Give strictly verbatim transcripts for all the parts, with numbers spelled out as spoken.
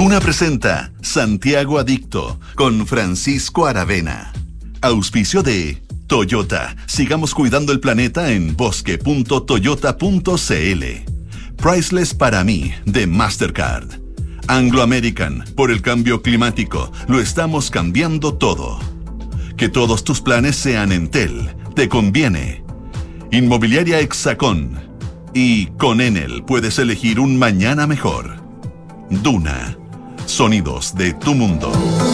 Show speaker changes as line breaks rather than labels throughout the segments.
Duna presenta Santiago Adicto con Francisco Aravena. Auspicio de Toyota. Sigamos cuidando el planeta en bosque punto toyota punto cl. Priceless para mí, de Mastercard. Anglo American, por el cambio climático, lo estamos cambiando todo. Que todos tus planes sean Entel, te conviene. Inmobiliaria Hexacón. Y con Enel puedes elegir un mañana mejor. Duna. Sonidos de tu mundo.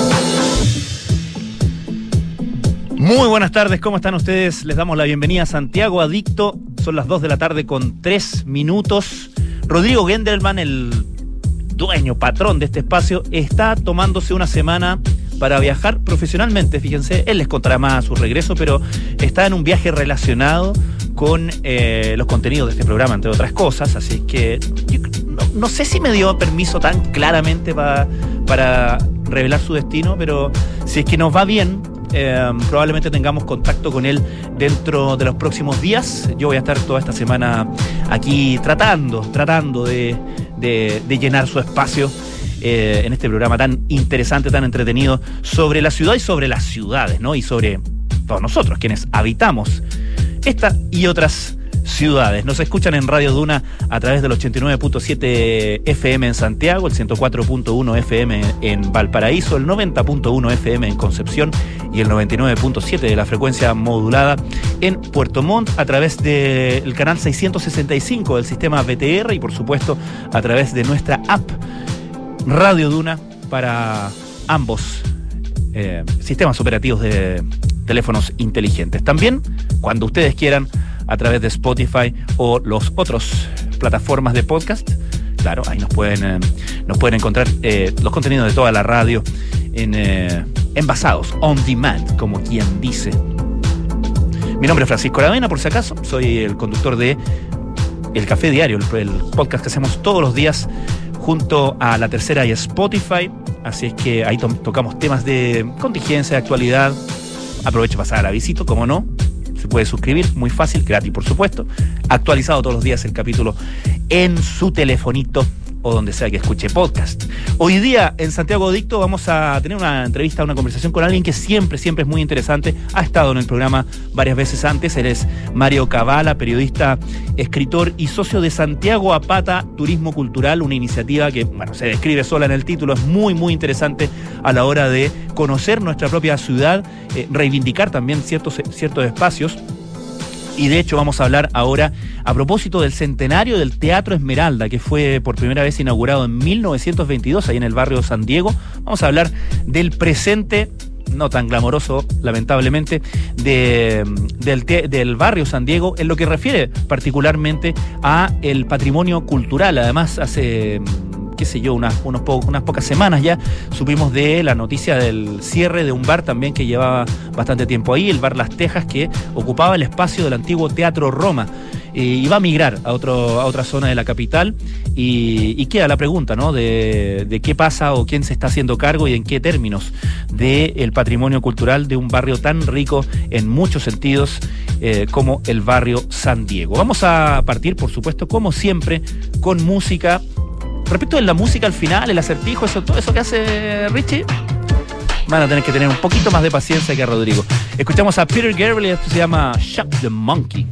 Muy buenas tardes, ¿cómo están ustedes? Les damos la bienvenida a Santiago Adicto. Son las dos de la tarde con tres minutos. Rodrigo Gendelman, el dueño, patrón de este espacio, está tomándose una semana para viajar profesionalmente, fíjense. Él les contará más a su regreso, pero está en un viaje relacionado con eh, los contenidos de este programa, entre otras cosas. Así que yo no, no sé si me dio permiso tan claramente pa, para revelar su destino, pero si es que nos va bien, Eh, probablemente tengamos contacto con él dentro de los próximos días. Yo voy a estar toda esta semana aquí tratando, tratando de, de, de llenar su espacio eh, en este programa tan interesante, tan entretenido, sobre la ciudad y sobre las ciudades, ¿no? Y sobre todos nosotros, quienes habitamos esta y otras ciudades. Nos escuchan en Radio Duna a través del ochenta y nueve punto siete F M en Santiago, el ciento cuatro punto uno F M en Valparaíso, el noventa punto uno F M en Concepción y el noventa y nueve punto siete de la frecuencia modulada en Puerto Montt, a través del canal seiscientos sesenta y cinco del sistema B T R y por supuesto a través de nuestra app Radio Duna para ambos eh, sistemas operativos de teléfonos inteligentes. También, cuando ustedes quieran, a través de Spotify o los otros plataformas de podcast. Claro, ahí nos pueden, eh, nos pueden encontrar eh, los contenidos de toda la radio en, eh, envasados, on demand, como quien dice. Mi nombre es Francisco Aravena, por si acaso. Soy el conductor de El Café Diario, el, el podcast que hacemos todos los días junto a La Tercera y Spotify. Así es que ahí to- tocamos temas de contingencia, de actualidad. Aprovecho para pasar a la visita, como no. Se puede suscribir, muy fácil, gratis por supuesto. Actualizado todos los días el capítulo en su telefonito o donde sea que escuche podcast. Hoy día en Santiago Adicto vamos a tener una entrevista, una conversación con alguien que siempre, siempre es muy interesante. Ha estado en el programa varias veces antes. Él es Mario Cavala, periodista, escritor y socio de Santiago a Pata Turismo Cultural, una iniciativa que, bueno, se describe sola en el título. Es muy, muy interesante a la hora de conocer nuestra propia ciudad, eh, reivindicar también ciertos, ciertos espacios. Y de hecho vamos a hablar ahora a propósito del centenario del Teatro Esmeralda, que fue por primera vez inaugurado en mil novecientos veintidós, ahí en el barrio San Diego. Vamos a hablar del presente, no tan glamoroso, lamentablemente, de, del, te, del barrio San Diego, en lo que refiere particularmente a el patrimonio cultural. Además, hace, qué sé yo, unas, unos po- unas pocas semanas ya supimos de la noticia del cierre de un bar también que llevaba bastante tiempo ahí, el Bar Las Tejas, que ocupaba el espacio del antiguo Teatro Roma. Eh, y va a migrar a, otro, a otra zona de la capital y, y queda la pregunta, ¿no? De, de qué pasa o quién se está haciendo cargo y en qué términos del patrimonio cultural de un barrio tan rico en muchos sentidos eh, como el barrio San Diego. Vamos a partir, por supuesto, como siempre, con música. Respecto de la música al final, el acertijo, eso, todo eso que hace Richie, van a tener que tener un poquito más de paciencia que a Rodrigo. Escuchamos a Peter Gabriel y esto se llama Shock the Monkey.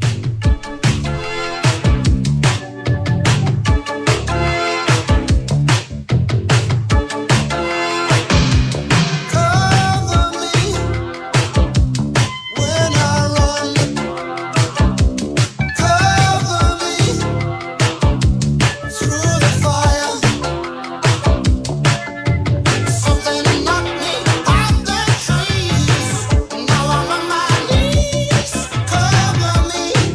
Cover me.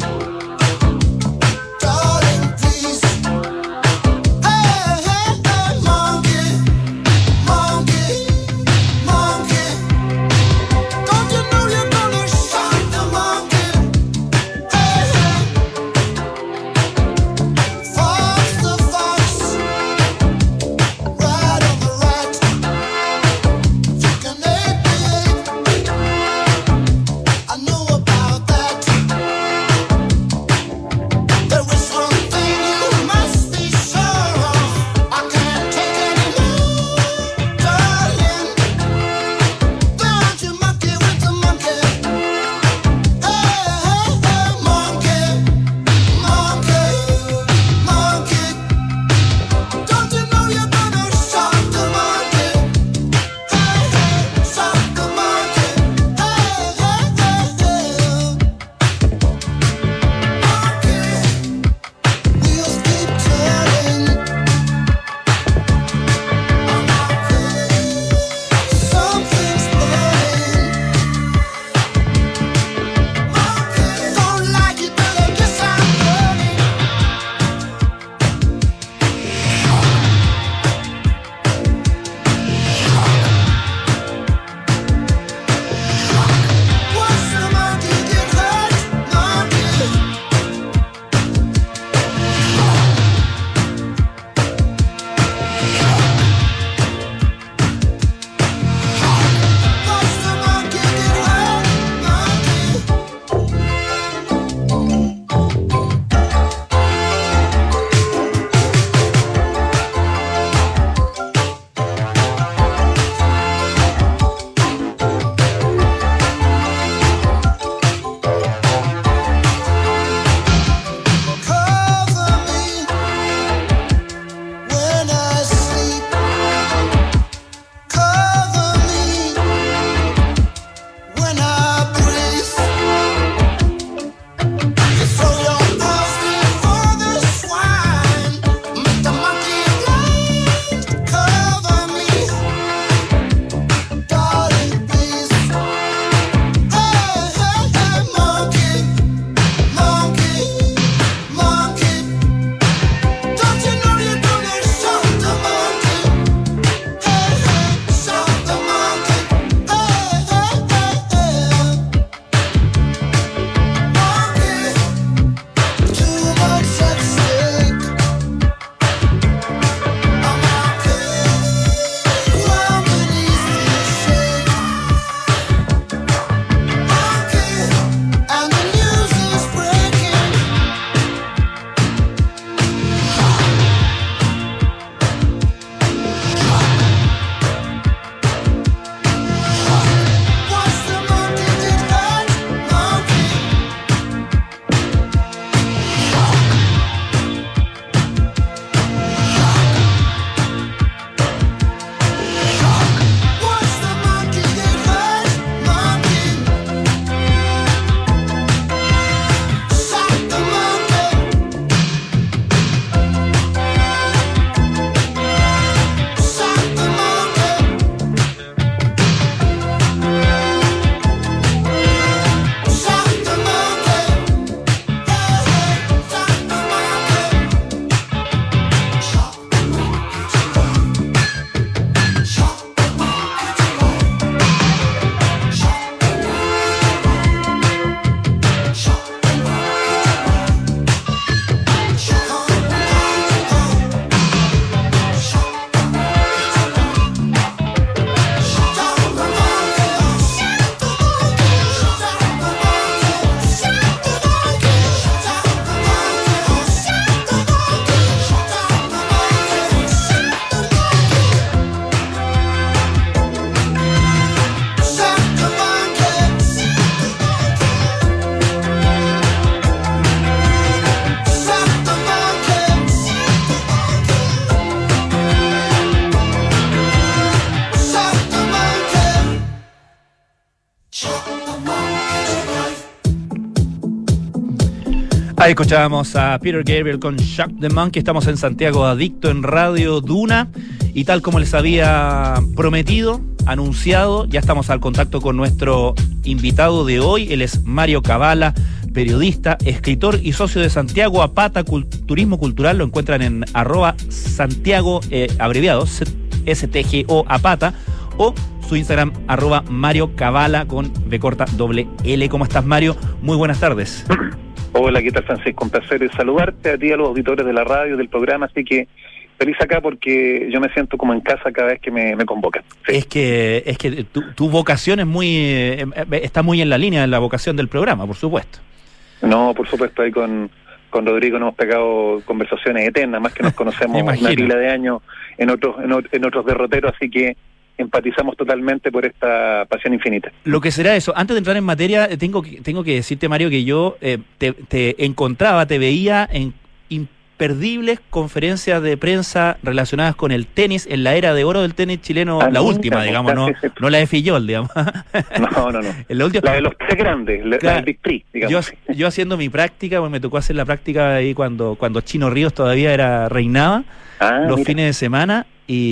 Ahí escuchábamos a Peter Gabriel con Shock the Monkey. Estamos en Santiago Adicto en Radio Duna. Y tal como les había prometido, anunciado, ya estamos al contacto con nuestro invitado de hoy. Él es Mario Cavala, periodista, escritor y socio de Santiago Apata Cult- Turismo Cultural. Lo encuentran en arroba Santiago, eh, abreviado, S T G O Apata, o su Instagram, arroba Mario Cavala con B corta doble L. ¿Cómo estás, Mario? Muy buenas tardes.
Hola, ¿qué tal, Francisco? Un placer saludarte a ti, a los auditores de la radio, del programa, así que feliz acá porque yo me siento como en casa cada vez que me, me convocan. Sí.
Es que es que tu, tu vocación es muy eh, está muy en la línea de la vocación del programa, por supuesto.
No, por supuesto, ahí con, con Rodrigo nos hemos pegado conversaciones eternas, más que nos conocemos una pila de años en otros, en, en otros derroteros, así que empatizamos totalmente por esta pasión infinita.
Lo que será eso. Antes de entrar en materia, tengo que, tengo que decirte, Mario, que yo eh, te, te encontraba, te veía en imperdibles conferencias de prensa relacionadas con el tenis, en la era de oro del tenis chileno, ah, la última, digamos, no, no la de Fillol, digamos.
No, no, no.
La, última,
la de los tres grandes, la, claro, la del Big Three, digamos.
Yo, yo haciendo mi práctica, pues me tocó hacer la práctica ahí cuando, cuando Chino Ríos todavía era reinaba, ah, los mira. fines de semana,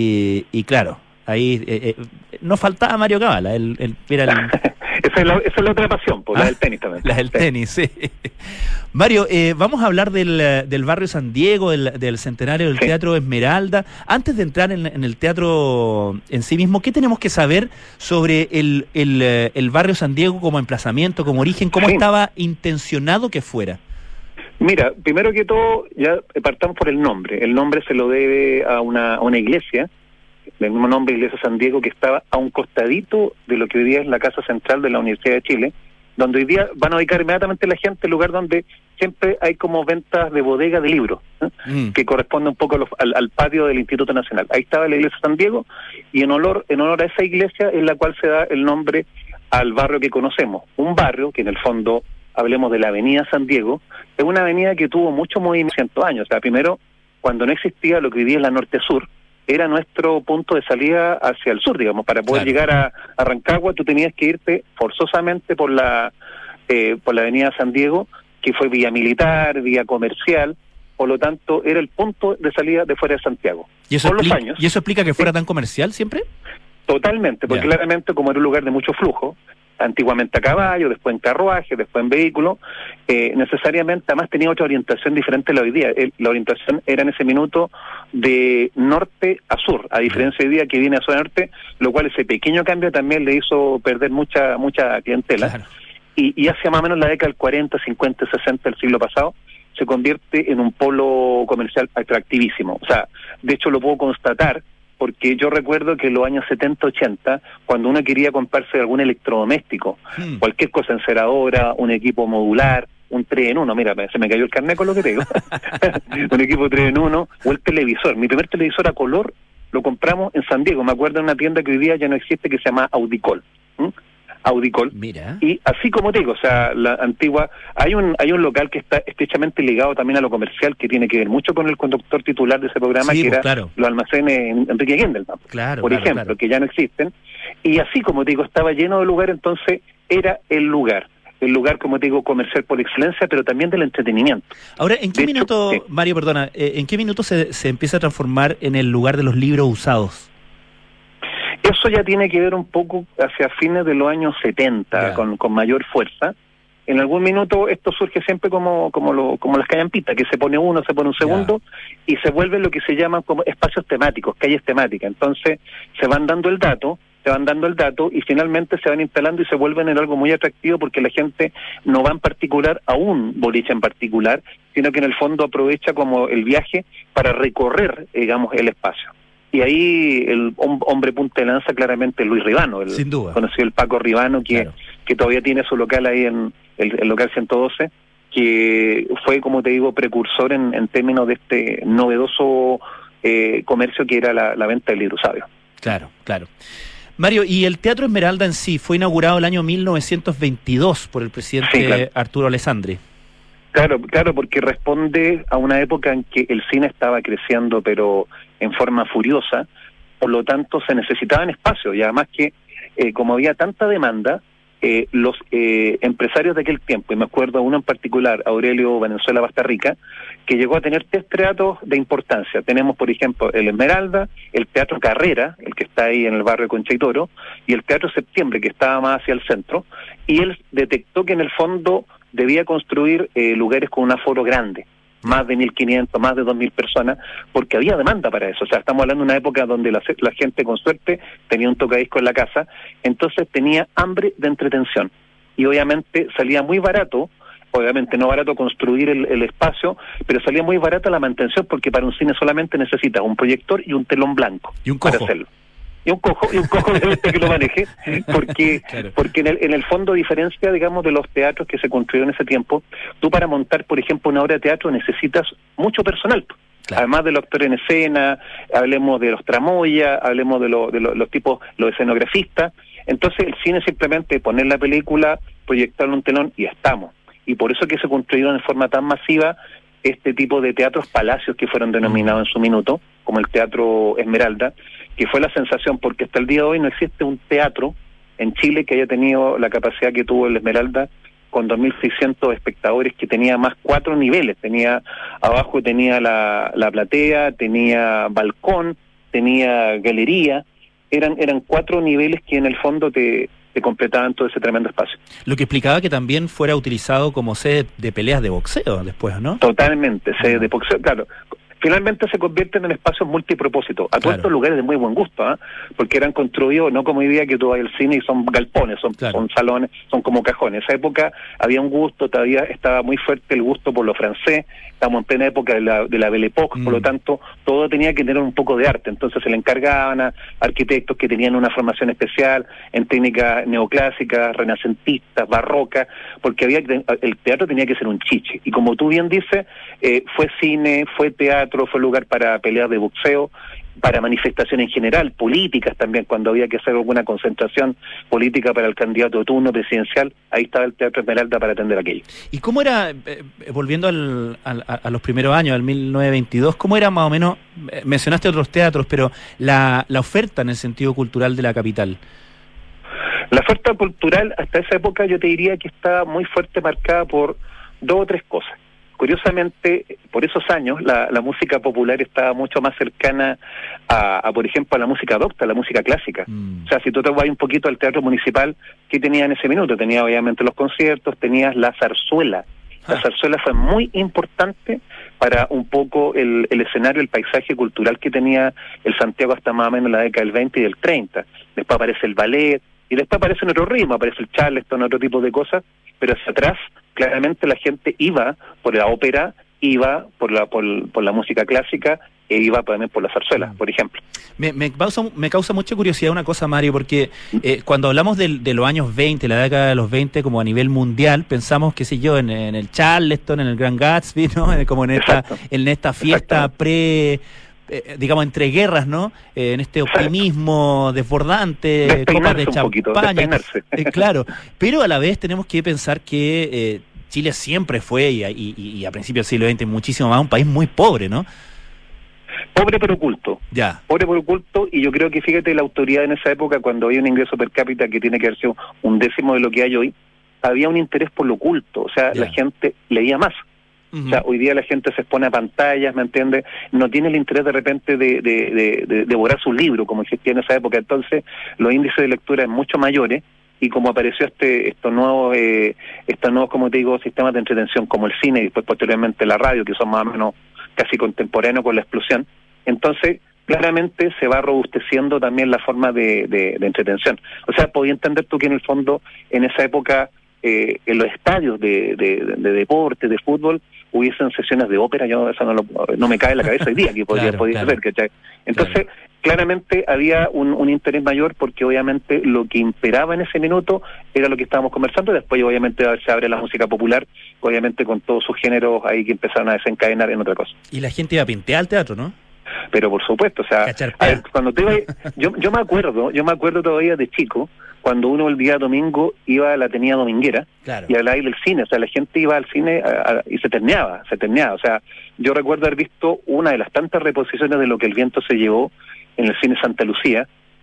y, y claro, ahí eh, eh, no faltaba Mario Cavala, el, el, era el...
esa, es la, esa es la otra pasión, pues, ah, la del tenis también.
La del sí. tenis, sí. Mario, eh, vamos a hablar del, del barrio San Diego, del, del centenario del sí. Teatro Esmeralda. Antes de entrar en, en el teatro en sí mismo, ¿qué tenemos que saber sobre el, el, el barrio San Diego como emplazamiento, como origen? ¿Cómo sí. estaba intencionado que fuera?
Mira, primero que todo, ya partamos por el nombre. El nombre se lo debe a una, a una iglesia, del mismo nombre, Iglesia San Diego, que estaba a un costadito de lo que hoy día es la Casa Central de la Universidad de Chile, donde hoy día van a ubicar inmediatamente la gente, el lugar donde siempre hay como ventas de bodega de libros, ¿eh? mm. que corresponde un poco a los, al, al patio del Instituto Nacional. Ahí estaba la Iglesia San Diego, y en honor, en honor a esa iglesia es la cual se da el nombre al barrio que conocemos. Un barrio que en el fondo, hablemos de la Avenida San Diego, es una avenida que tuvo mucho movimiento, cientos años. O sea, primero, cuando no existía lo que hoy día es la Norte-Sur, era nuestro punto de salida hacia el sur, digamos. Para poder claro. llegar a, a Rancagua, tú tenías que irte forzosamente por la eh, por la avenida San Diego, que fue vía militar, vía comercial, por lo tanto, era el punto de salida de fuera de Santiago.
¿Y eso,
por
explica,
los años,
¿y eso explica que fuera
sí.
tan comercial siempre?
Totalmente, porque yeah. claramente como era un lugar de mucho flujo, antiguamente a caballo, después en carruaje, después en vehículo, eh, necesariamente además tenía otra orientación diferente a la hoy día. El, la orientación era en ese minuto de norte a sur, a diferencia de hoy día que viene a sur a norte, lo cual ese pequeño cambio también le hizo perder mucha mucha clientela. Claro. Y, y hacia más o menos la década del cuarenta, cincuenta, sesenta del siglo pasado, se convierte en un polo comercial atractivísimo. O sea, de hecho lo puedo constatar, porque yo recuerdo que en los años setenta, ochenta, cuando uno quería comprarse algún electrodoméstico, hmm. cualquier cosa, enceradora, un equipo modular, un tres en uno, mira, se me cayó el carnet con lo que te digo, un equipo tres en uno, o el televisor. Mi primer televisor a color lo compramos en San Diego, me acuerdo, en una tienda que hoy día ya no existe, que se llama Audicol. ¿Mm? Audicol.
Mira.
Y así como te digo, o sea, la antigua, hay un hay un local que está estrechamente ligado también a lo comercial, que tiene que ver mucho con el conductor titular de ese programa, sí, que pues, era claro. los almacenes en Enrique Gendelman,
claro,
por
claro,
ejemplo,
claro.
que ya no existen. Y así como te digo, estaba lleno de lugar, entonces era el lugar. El lugar, como te digo, comercial por excelencia, pero también del entretenimiento.
Ahora, ¿en qué de minuto, hecho, sí. Mario, perdona, eh, en qué minuto se, se empieza a transformar en el lugar de los libros usados?
Eso ya tiene que ver un poco hacia fines de los años setenta, yeah. con, con mayor fuerza. En algún minuto esto surge siempre como como lo, como las callampitas, que se pone uno, se pone un segundo, yeah. y se vuelve lo que se llaman como espacios temáticos, calles temáticas. Entonces se van dando el dato, se van dando el dato, y finalmente se van instalando y se vuelven en algo muy atractivo, porque la gente no va en particular a un boliche en particular, sino que en el fondo aprovecha como el viaje para recorrer, digamos, el espacio. Y ahí el hombre punta de lanza claramente Luis Ribano, el
Sin duda.
conocido el Paco Ribano, que, claro. que todavía tiene su local ahí en el, el local ciento doce, que fue, como te digo, precursor en, en términos de este novedoso eh, comercio que era la, la venta del libro sabio.
Claro, claro. Mario, y el Teatro Esmeralda en sí fue inaugurado el año mil novecientos veintidós por el presidente sí, claro. Arturo Alessandri.
Claro, claro, porque responde a una época en que el cine estaba creciendo, pero en forma furiosa, por lo tanto se necesitaban espacios, y además que, eh, como había tanta demanda, eh, los eh, empresarios de aquel tiempo, y me acuerdo uno en particular, Aurelio Valenzuela Bastarrica, que llegó a tener tres teatros de importancia. Tenemos, por ejemplo, el Esmeralda, el Teatro Carrera, el que está ahí en el barrio de Concha y Toro, y el Teatro Septiembre, que estaba más hacia el centro, y él detectó que en el fondo debía construir eh, lugares con un aforo grande, más de mil quinientos, más de dos mil personas, porque había demanda para eso. O sea, estamos hablando de una época donde la, la gente con suerte tenía un tocadisco en la casa, entonces tenía hambre de entretención. Y obviamente salía muy barato, obviamente no barato construir el, el espacio, pero salía muy barata la mantención, porque para un cine solamente necesitas un proyector y un telón blanco
y un cojo
para hacerlo. Y un cojo, y un cojo de este que lo maneje, porque claro. porque en el, en el fondo, diferencia, digamos, de los teatros que se construyeron en ese tiempo, tú para montar, por ejemplo, una obra de teatro necesitas mucho personal. Claro. Además de los actores en escena, hablemos de los tramoyas, hablemos de, lo, de lo, los tipos, los escenografistas. Entonces el cine simplemente poner la película, proyectarlo en un telón y estamos. Y por eso que se construyeron de forma tan masiva este tipo de teatros palacios que fueron denominados en su minuto, como el Teatro Esmeralda, que fue la sensación, porque hasta el día de hoy no existe un teatro en Chile que haya tenido la capacidad que tuvo el Esmeralda, con dos mil seiscientos espectadores, que tenía más cuatro niveles. Tenía abajo tenía la, la platea, tenía balcón, tenía galería, eran eran cuatro niveles que en el fondo te, te completaban todo ese tremendo espacio.
Lo que explicaba que también fuera utilizado como sede de peleas de boxeo después, ¿no?
Totalmente, sede de boxeo, claro. Finalmente se convierten en espacios multipropósitos, a todos claro. estos lugares de muy buen gusto, ¿eh? Porque eran construidos no como hoy día que tú vas al cine y son galpones, son, claro. son salones, son como cajones. En esa época había un gusto, todavía estaba muy fuerte el gusto por lo francés, estamos en plena época de la, de la Belle Époque, mm. por lo tanto todo tenía que tener un poco de arte, entonces se le encargaban a arquitectos que tenían una formación especial en técnicas neoclásicas, renacentistas, barrocas, porque había el teatro tenía que ser un chiche, y como tú bien dices, eh, fue cine, fue teatro, fue lugar para peleas de boxeo, para manifestaciones en general, políticas también, cuando había que hacer alguna concentración política para el candidato de turno presidencial, ahí estaba el Teatro Esmeralda para atender aquello.
¿Y cómo era, eh, volviendo al, al, a los primeros años, al mil novecientos veintidós, cómo era más o menos, eh, mencionaste otros teatros, pero la, la oferta en el sentido cultural de la capital?
La oferta cultural hasta esa época yo te diría que estaba muy fuerte marcada por dos o tres cosas. Curiosamente, por esos años, la, la música popular estaba mucho más cercana a, a, por ejemplo, a la música docta, a la música clásica. Mm. O sea, si tú te vas un poquito al teatro municipal, ¿qué tenía en ese minuto? Tenía obviamente los conciertos, tenías la zarzuela. La ah. zarzuela fue muy importante para un poco el, el escenario, el paisaje cultural que tenía el Santiago hasta más o menos la década del veinte y del treinta. Después aparece el ballet, y después aparece en otro ritmo, aparece el charleston, otro tipo de cosas, pero hacia atrás claramente la gente iba por la ópera, iba por la por, por la música clásica e iba también por la zarzuela, por ejemplo.
Me, me, causa, me causa mucha curiosidad una cosa, Mario, porque eh, cuando hablamos de, de los años veinte, la década de los veinte, como a nivel mundial, pensamos, qué sé yo, en, en el Charleston, en el Gran Gatsby, ¿no? Como en esta, en esta fiesta pre... Eh, digamos, entre guerras, ¿no? Eh, en este optimismo desbordante, copas de champaña. Eh, claro, pero a la vez tenemos que pensar que eh, Chile siempre fue, y, y, y a principios del siglo veinte muchísimo más, un país muy pobre, ¿no?
Pobre pero oculto.
Ya.
Pobre pero oculto, y yo creo que, fíjate, la autoridad en esa época, cuando había un ingreso per cápita que tiene que haber sido un décimo de lo que hay hoy, había un interés por lo oculto, o sea, ya. La gente leía más. Uh-huh. O sea, hoy día la gente se expone a pantallas, ¿me entiendes? No tiene el interés de repente de, de, de, de devorar su libro, como existía en esa época. Entonces, los índices de lectura son mucho mayores, y como apareció este estos nuevos, eh, estos nuevos, como te digo, sistemas de entretención, como el cine y después posteriormente la radio, que son más o menos casi contemporáneos con la explosión, entonces claramente se va robusteciendo también la forma de, de, de entretención. O sea, podía entender tú que en el fondo, en esa época, eh, en los estadios de, de, de deporte, de fútbol, hubiesen sesiones de ópera. Yo eso no, lo, no me cae en la cabeza hoy día que podría, claro, podría claro. ser, ¿cachai? Entonces, claro. claramente había un, un interés mayor, porque obviamente lo que imperaba en ese minuto era lo que estábamos conversando. Después obviamente se abre la música popular, obviamente con todos sus géneros ahí que empezaron a desencadenar en otra cosa.
Y la gente iba a pintear al teatro, ¿no?
Pero por supuesto, o sea, a ver, cuando te iba, yo yo me acuerdo, yo me acuerdo todavía de chico, cuando uno el día domingo iba a la Atenida Dominguera, claro, y al aire del cine, o sea, la gente iba al cine a, a, y se terneaba, se terneaba, o sea, yo recuerdo haber visto una de las tantas reposiciones de Lo que el viento se llevó en el cine Santa Lucía,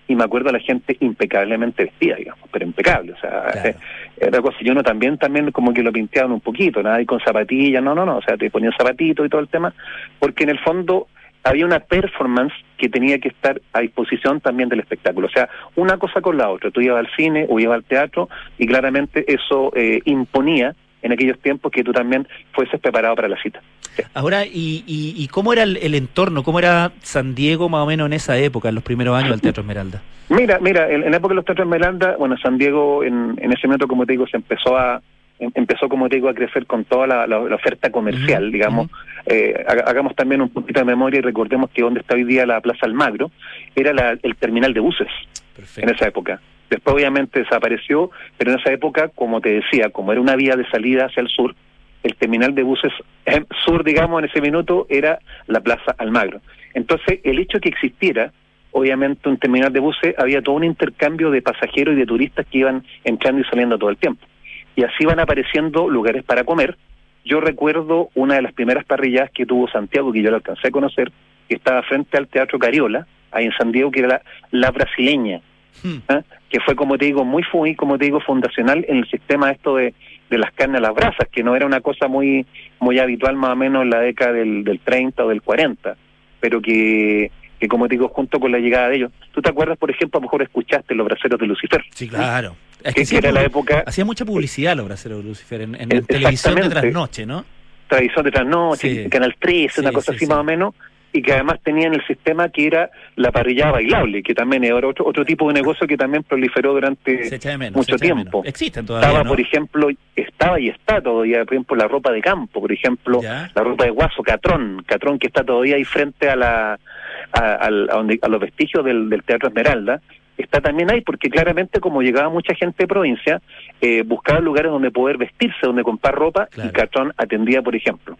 y me acuerdo a la gente impecablemente vestida, digamos, pero impecable, o sea,
Claro.
eh, era cosa, y uno también, también como que lo pinteaban un poquito, nada, y con zapatillas, no, no, no, o sea, te ponían zapatitos y todo el tema, porque en el fondo había una performance que tenía que estar a disposición también del espectáculo, o sea, una cosa con la otra, tú ibas al cine o ibas al teatro, y claramente eso eh, imponía en aquellos tiempos que tú también fueses preparado para la cita.
Ahora, ¿y, y, y cómo era el, el entorno? ¿Cómo era San Diego más o menos en esa época, en los primeros años del Teatro Esmeralda?
Mira, mira, en, en la época de los Teatros Esmeralda, bueno, San Diego en, en ese momento, como te digo, se empezó a em, empezó, como te digo, a crecer con toda la, la, la oferta comercial, uh-huh, digamos. Uh-huh. Eh, hagamos también un puntito de memoria y recordemos que donde está hoy día la Plaza Almagro era la, el terminal de buses. Perfecto. En esa época. Después obviamente desapareció, pero en esa época, como te decía, como era una vía de salida hacia el sur, el terminal de buses eh, sur, digamos, en ese minuto era la Plaza Almagro. Entonces, el hecho que existiera, obviamente, un terminal de buses, había todo un intercambio de pasajeros y de turistas que iban entrando y saliendo todo el tiempo. Y así van apareciendo lugares para comer. Yo recuerdo una de las primeras parrilladas que tuvo Santiago, que yo la alcancé a conocer, que estaba frente al Teatro Cariola, ahí en San Diego, que era la, la brasileña, ¿eh? Que fue, como te digo, muy, muy, como te digo, fundacional en el sistema esto de, de las carnes a las brasas, que no era una cosa muy muy habitual más o menos en la década del, del treinta o del cuarenta, pero que, que, como te digo, junto con la llegada de ellos. ¿Tú te acuerdas, por ejemplo, a lo mejor escuchaste Los Braceros de Lucifer?
Sí, claro. Es
que,
que,
que era la época...
Hacía mucha publicidad Los Braceros de Lucifer en, en, en televisión de trasnoche, ¿no?
Televisión de trasnoche, sí. Canal trece, sí, una cosa sí, así sí. más o menos, y que además tenían el sistema que era la parrillada bailable, que también era otro otro tipo de negocio que también proliferó durante menos, mucho tiempo.
Existen todavía,
estaba,
¿no? Por
ejemplo, estaba y está todavía, por ejemplo, la ropa de campo, por ejemplo, ¿ya? La ropa de guaso, Catrón, Catrón que está todavía ahí frente a la a, a, a, donde, a los vestigios del, del Teatro Esmeralda, está también ahí, porque claramente como llegaba mucha gente de provincia, eh, buscaba lugares donde poder vestirse, donde comprar ropa, claro. Y Catrón atendía, por ejemplo.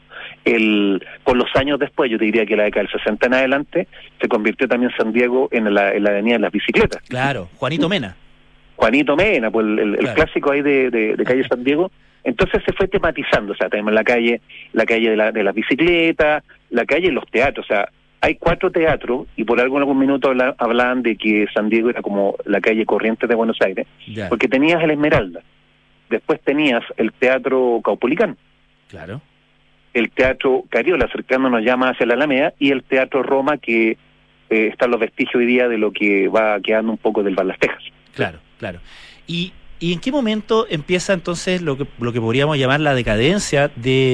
El, con los años después, yo te diría que la década del sesenta en adelante, se convirtió también San Diego en la, en la avenida de las bicicletas.
Claro, Juanito Mena.
Juanito Mena, pues el, el, claro. el clásico ahí de, de, de calle San Diego. Entonces se fue tematizando, o sea, tenemos la calle, la calle de, la, de las bicicletas, la calle de los teatros, o sea, hay cuatro teatros, y por algo en algún minuto habla, hablaban de que San Diego era como la calle Corrientes de Buenos Aires, ya. Porque tenías el Esmeralda, después tenías el Teatro Caupolicán,
claro,
el Teatro Cariola, acercándonos ya más hacia la Alameda, y el Teatro Roma, que eh, están los vestigios hoy día de lo que va quedando un poco del Bar Las Tejas.
Claro, claro. Y... ¿Y en qué momento empieza entonces lo que lo que podríamos llamar la decadencia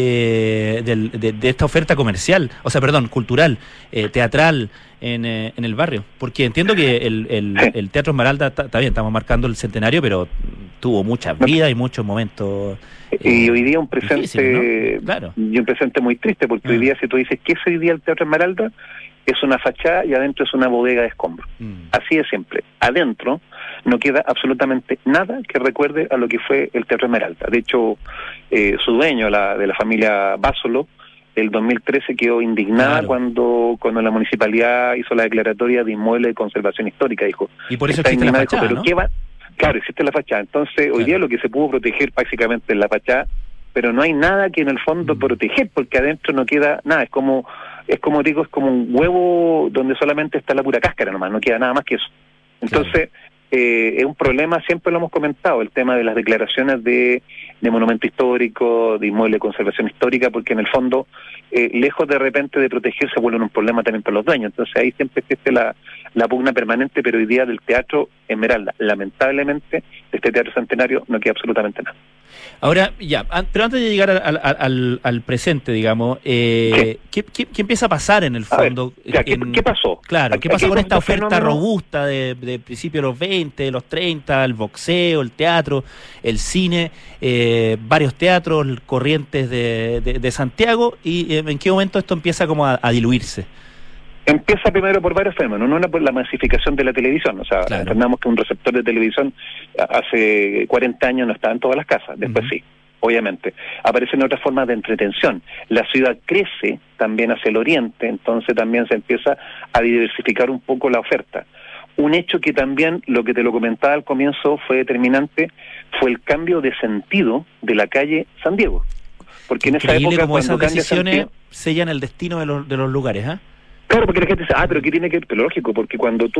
de, de, de, de esta oferta comercial, o sea, perdón, cultural, eh, teatral en, eh, en el barrio? Porque entiendo que el, el, el Teatro Esmeralda, está bien, estamos marcando el centenario, pero tuvo muchas vidas y muchos momentos.
Eh, y hoy día un presente,
¿no? Claro.
Y un presente muy triste, porque ah. hoy día si tú dices, ¿qué es hoy día el Teatro Esmeralda? Es una fachada y adentro es una bodega de escombros. Mm. Así de siempre. Adentro no queda absolutamente nada que recuerde a lo que fue el Teatro Esmeralda. De hecho, eh, su dueño, la de la familia Básolo, el dos mil trece quedó indignada claro. cuando cuando la municipalidad hizo la declaratoria de inmueble de conservación histórica. Dijo,
y por eso existe la fachada,
dijo, ¿pero
¿no?
qué va? Claro, existe la fachada. Entonces, claro. hoy día lo que se pudo proteger básicamente es la fachada, pero no hay nada que en el fondo mm. proteger, porque adentro no queda nada. Es como... Es como digo, es como un huevo donde solamente está la pura cáscara nomás, no queda nada más que eso. Entonces, claro. eh, es un problema, siempre lo hemos comentado, el tema de las declaraciones de, de monumento histórico, de inmueble de conservación histórica, porque en el fondo, eh, lejos de repente de protegerse, vuelven un problema también para los dueños. Entonces ahí siempre existe la, la pugna permanente, pero hoy día del Teatro Esmeralda, lamentablemente, de este Teatro Centenario no queda absolutamente nada.
Ahora, ya, pero antes de llegar al, al, al, al presente, digamos, eh, ¿qué, qué, ¿qué empieza a pasar en el fondo?
A ver, ya, ¿qué,
en,
¿Qué pasó?
Claro, ¿qué pasó
aquí
con esta oferta
fenómeno...
robusta de, de principios de los veinte, de los treinta, el boxeo, el teatro, el cine, eh, varios teatros, corrientes de, de, de Santiago, y eh, en qué momento esto empieza como a, a diluirse?
Empieza primero por varios fenómenos, una por la masificación de la televisión, o sea, claro. entendamos que un receptor de televisión hace cuarenta años no estaba en todas las casas, después uh-huh. sí, obviamente. Aparecen otras formas de entretención, la ciudad crece también hacia el oriente, entonces también se empieza a diversificar un poco la oferta. Un hecho que también, lo que te lo comentaba al comienzo, fue determinante, fue el cambio de sentido de la calle San Diego. Porque
Increíble
en esa época,
como
cuando
esas decisiones
sentido,
sellan el destino de los, de los lugares, ¿eh?
Claro, porque la gente dice, ah, pero ¿qué tiene que ver? Pero lógico, porque cuando tú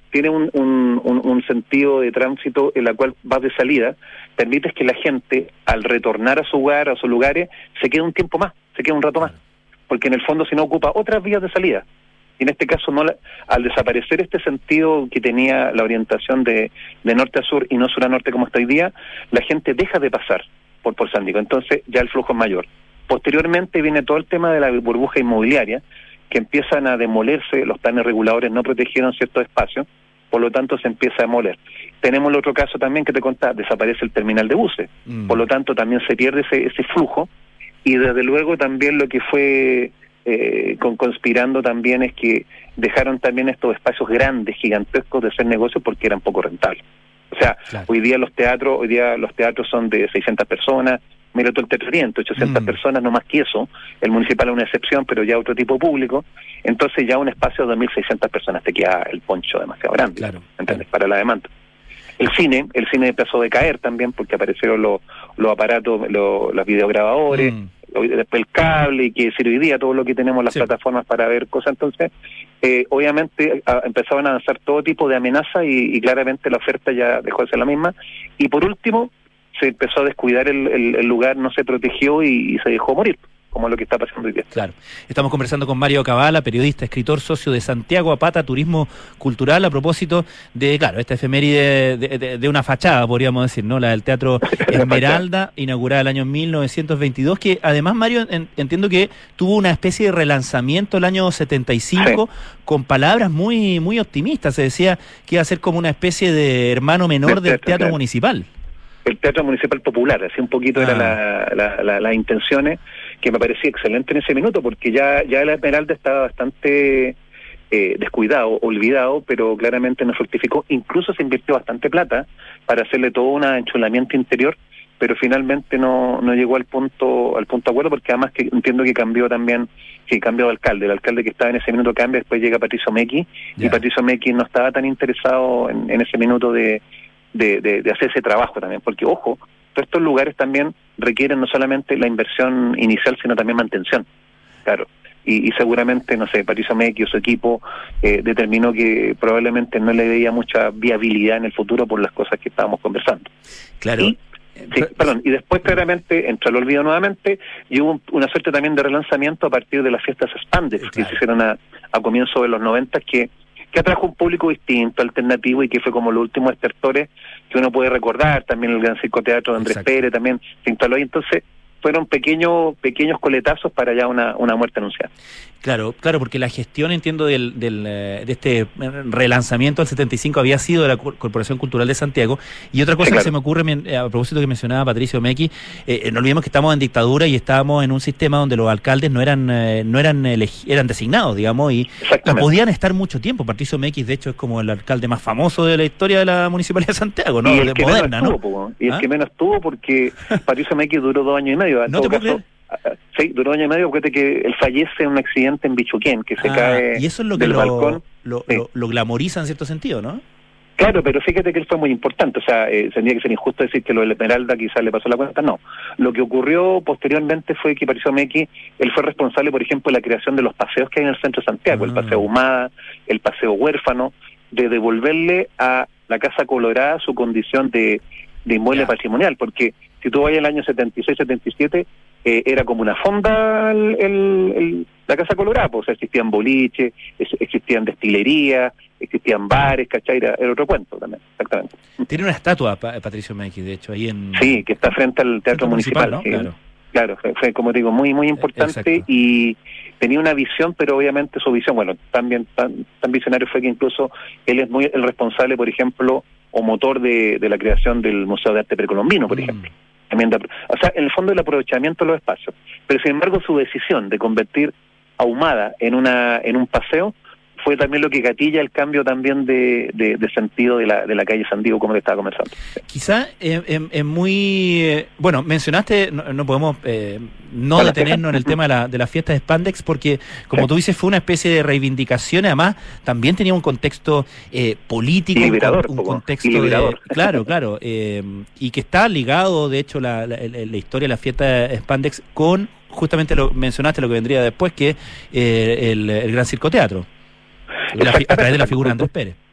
tiene un, un, un, un sentido de tránsito en la cual vas de salida, permites que la gente, al retornar a su hogar, a sus lugares, se quede un tiempo más, se quede un rato más, porque en el fondo si no ocupa otras vías de salida. Y en este caso, no la, al desaparecer este sentido que tenía la orientación de, de norte a sur y no sur a norte como está hoy día, la gente deja de pasar por, por San Diego, entonces ya el flujo es mayor. Posteriormente viene todo el tema de la burbuja inmobiliaria, que empiezan a demolerse, los planes reguladores no protegieron ciertos espacios, por lo tanto se empieza a demoler. Tenemos el otro caso también que te contaba, desaparece el terminal de buses, mm. por lo tanto también se pierde ese, ese flujo, y desde luego también lo que fue eh, con, conspirando también es que dejaron también estos espacios grandes, gigantescos de ser negocio porque eran poco rentables. O sea, claro. hoy día los teatros, hoy día los teatros son de seiscientas personas, mira todo el Teatro Oriente, ochocientas mm. personas, no más que eso. El municipal es una excepción, pero ya otro tipo de público. Entonces ya un espacio de dos mil seiscientas personas te queda el poncho demasiado grande,
claro,
¿entiendes?
Claro.
Para la demanda. El cine, el cine empezó a decaer también porque aparecieron los los aparatos, los, los videograbadores, mm. después el cable, y que decir hoy día todo lo que tenemos las sí. plataformas para ver cosas. Entonces, eh, obviamente a, empezaban a avanzar todo tipo de amenazas y, y claramente la oferta ya dejó de ser la misma. Y por último, se empezó a descuidar el, el, el lugar, no se protegió y, y se dejó morir, como lo que está pasando hoy día.
Claro. Estamos conversando con Mario Cabala, periodista, escritor, socio de Santiago Apata Turismo Cultural, a propósito de, claro, esta efeméride de, de, de una fachada, podríamos decir, ¿no? La del Teatro Esmeralda, inaugurada el año mil novecientos veintidós, que además, Mario, en, entiendo que tuvo una especie de relanzamiento el año setenta y cinco, sí. con palabras muy muy optimistas. Se decía que iba a ser como una especie de hermano menor del, del teatro, teatro claro. municipal.
El Teatro Municipal Popular, así un poquito ah. era la, la, la, las intenciones, que me parecía excelente en ese minuto, porque ya ya el Esmeralda estaba bastante eh, descuidado, olvidado, pero claramente no fructificó. Incluso se invirtió bastante plata para hacerle todo un enchulamiento interior, pero finalmente no no llegó al punto al punto de acuerdo, porque además que entiendo que cambió también, que cambió de alcalde, el alcalde que estaba en ese minuto cambia, después llega Patricio Mecchi, yeah. y Patricio Mecchi no estaba tan interesado en, en ese minuto de De, de, de hacer ese trabajo también, porque ojo, todos estos lugares también requieren no solamente la inversión inicial, sino también mantención, claro, y, y seguramente, no sé, Patricio Mecchi o su equipo eh, determinó que probablemente no le veía mucha viabilidad en el futuro por las cosas que estábamos conversando.
Claro.
Y, sí, perdón, y después claramente entró el olvido nuevamente, y hubo una suerte también de relanzamiento a partir de las fiestas Spandex, claro. que se hicieron a, a comienzos de los noventa, que que atrajo un público distinto, alternativo, y que fue como los últimos estertores que uno puede recordar. También el Gran Circo Teatro de Andrés Exacto. Pérez también se instaló ahí. Entonces fueron pequeños pequeños coletazos para ya una, una muerte anunciada.
Claro, claro, porque la gestión, entiendo, del, del, de este relanzamiento del setenta y cinco había sido de la Corporación Cultural de Santiago. Y otra cosa sí, claro. que se me ocurre, a propósito que mencionaba Patricio Mecchi, eh, no olvidemos que estamos en dictadura y estábamos en un sistema donde los alcaldes no eran eh, no eran elegi- eran designados, digamos, y no podían estar mucho tiempo. Patricio Mecchi, de hecho, es como el alcalde más famoso de la historia de la Municipalidad de Santiago, ¿no?
Y el que
moderna,
menos
¿no?
Tuvo, y el
¿Ah?
que menos tuvo, porque Patricio Mecchi duró dos años y medio.
¿No te puedo creer?
Sí, duró un año y medio, porque que él fallece en un accidente en Bichuquén, que se
ah,
cae
y eso es lo que
del
lo,
balcón.
Lo,
sí.
lo, lo glamoriza en cierto sentido, ¿no?
Claro, pero fíjate que él fue muy importante. O sea, eh, tendría que ser injusto decir que lo del Esmeralda quizás le pasó la cuenta. No. Lo que ocurrió posteriormente fue que Patricio Mecchi, él fue responsable, por ejemplo, de la creación de los paseos que hay en el centro de Santiago, ah. el Paseo Humada, el Paseo Huérfano, de devolverle a la Casa Colorada su condición de, de inmueble yeah. patrimonial, porque si tú vas al año setenta y seis, setenta y siete, eh, era como una fonda el, el, el, la Casa Colorada, pues, o sea, existían boliches, existían destilerías, existían bares, ¿cachai? Era, era otro cuento también, exactamente.
Tiene una estatua, Patricio Mecchi, de hecho, ahí en...
Sí, que está frente al Teatro Municipal,
municipal, ¿no?
que,
Claro,
claro fue, fue, como digo, muy muy importante. Exacto. Y tenía una visión, pero obviamente su visión, bueno, también tan, tan visionario fue que incluso él es muy el responsable, por ejemplo, o motor de, de la creación del Museo de Arte Precolombino, por mm. ejemplo. También de, o sea, en el fondo el aprovechamiento de los espacios. Pero sin embargo su decisión de convertir Ahumada en una en un paseo fue también lo que gatilla el cambio también de, de, de sentido de la de la calle San Diego, como le estaba conversando.
Quizá es eh, eh, muy... Eh, bueno, mencionaste, no, no podemos eh, no detenernos en el tema de la, de la fiesta de Spandex, porque, como sí. tú dices, fue una especie de reivindicación, además también tenía un contexto eh, político,
liberador,
un, un contexto de... Claro, claro, eh, y que está ligado, de hecho, la, la, la historia de la fiesta de Spandex con, justamente lo mencionaste, lo que vendría después, que eh, el, el Gran Circo Teatro. La, a través de la figura de Andrés Pérez.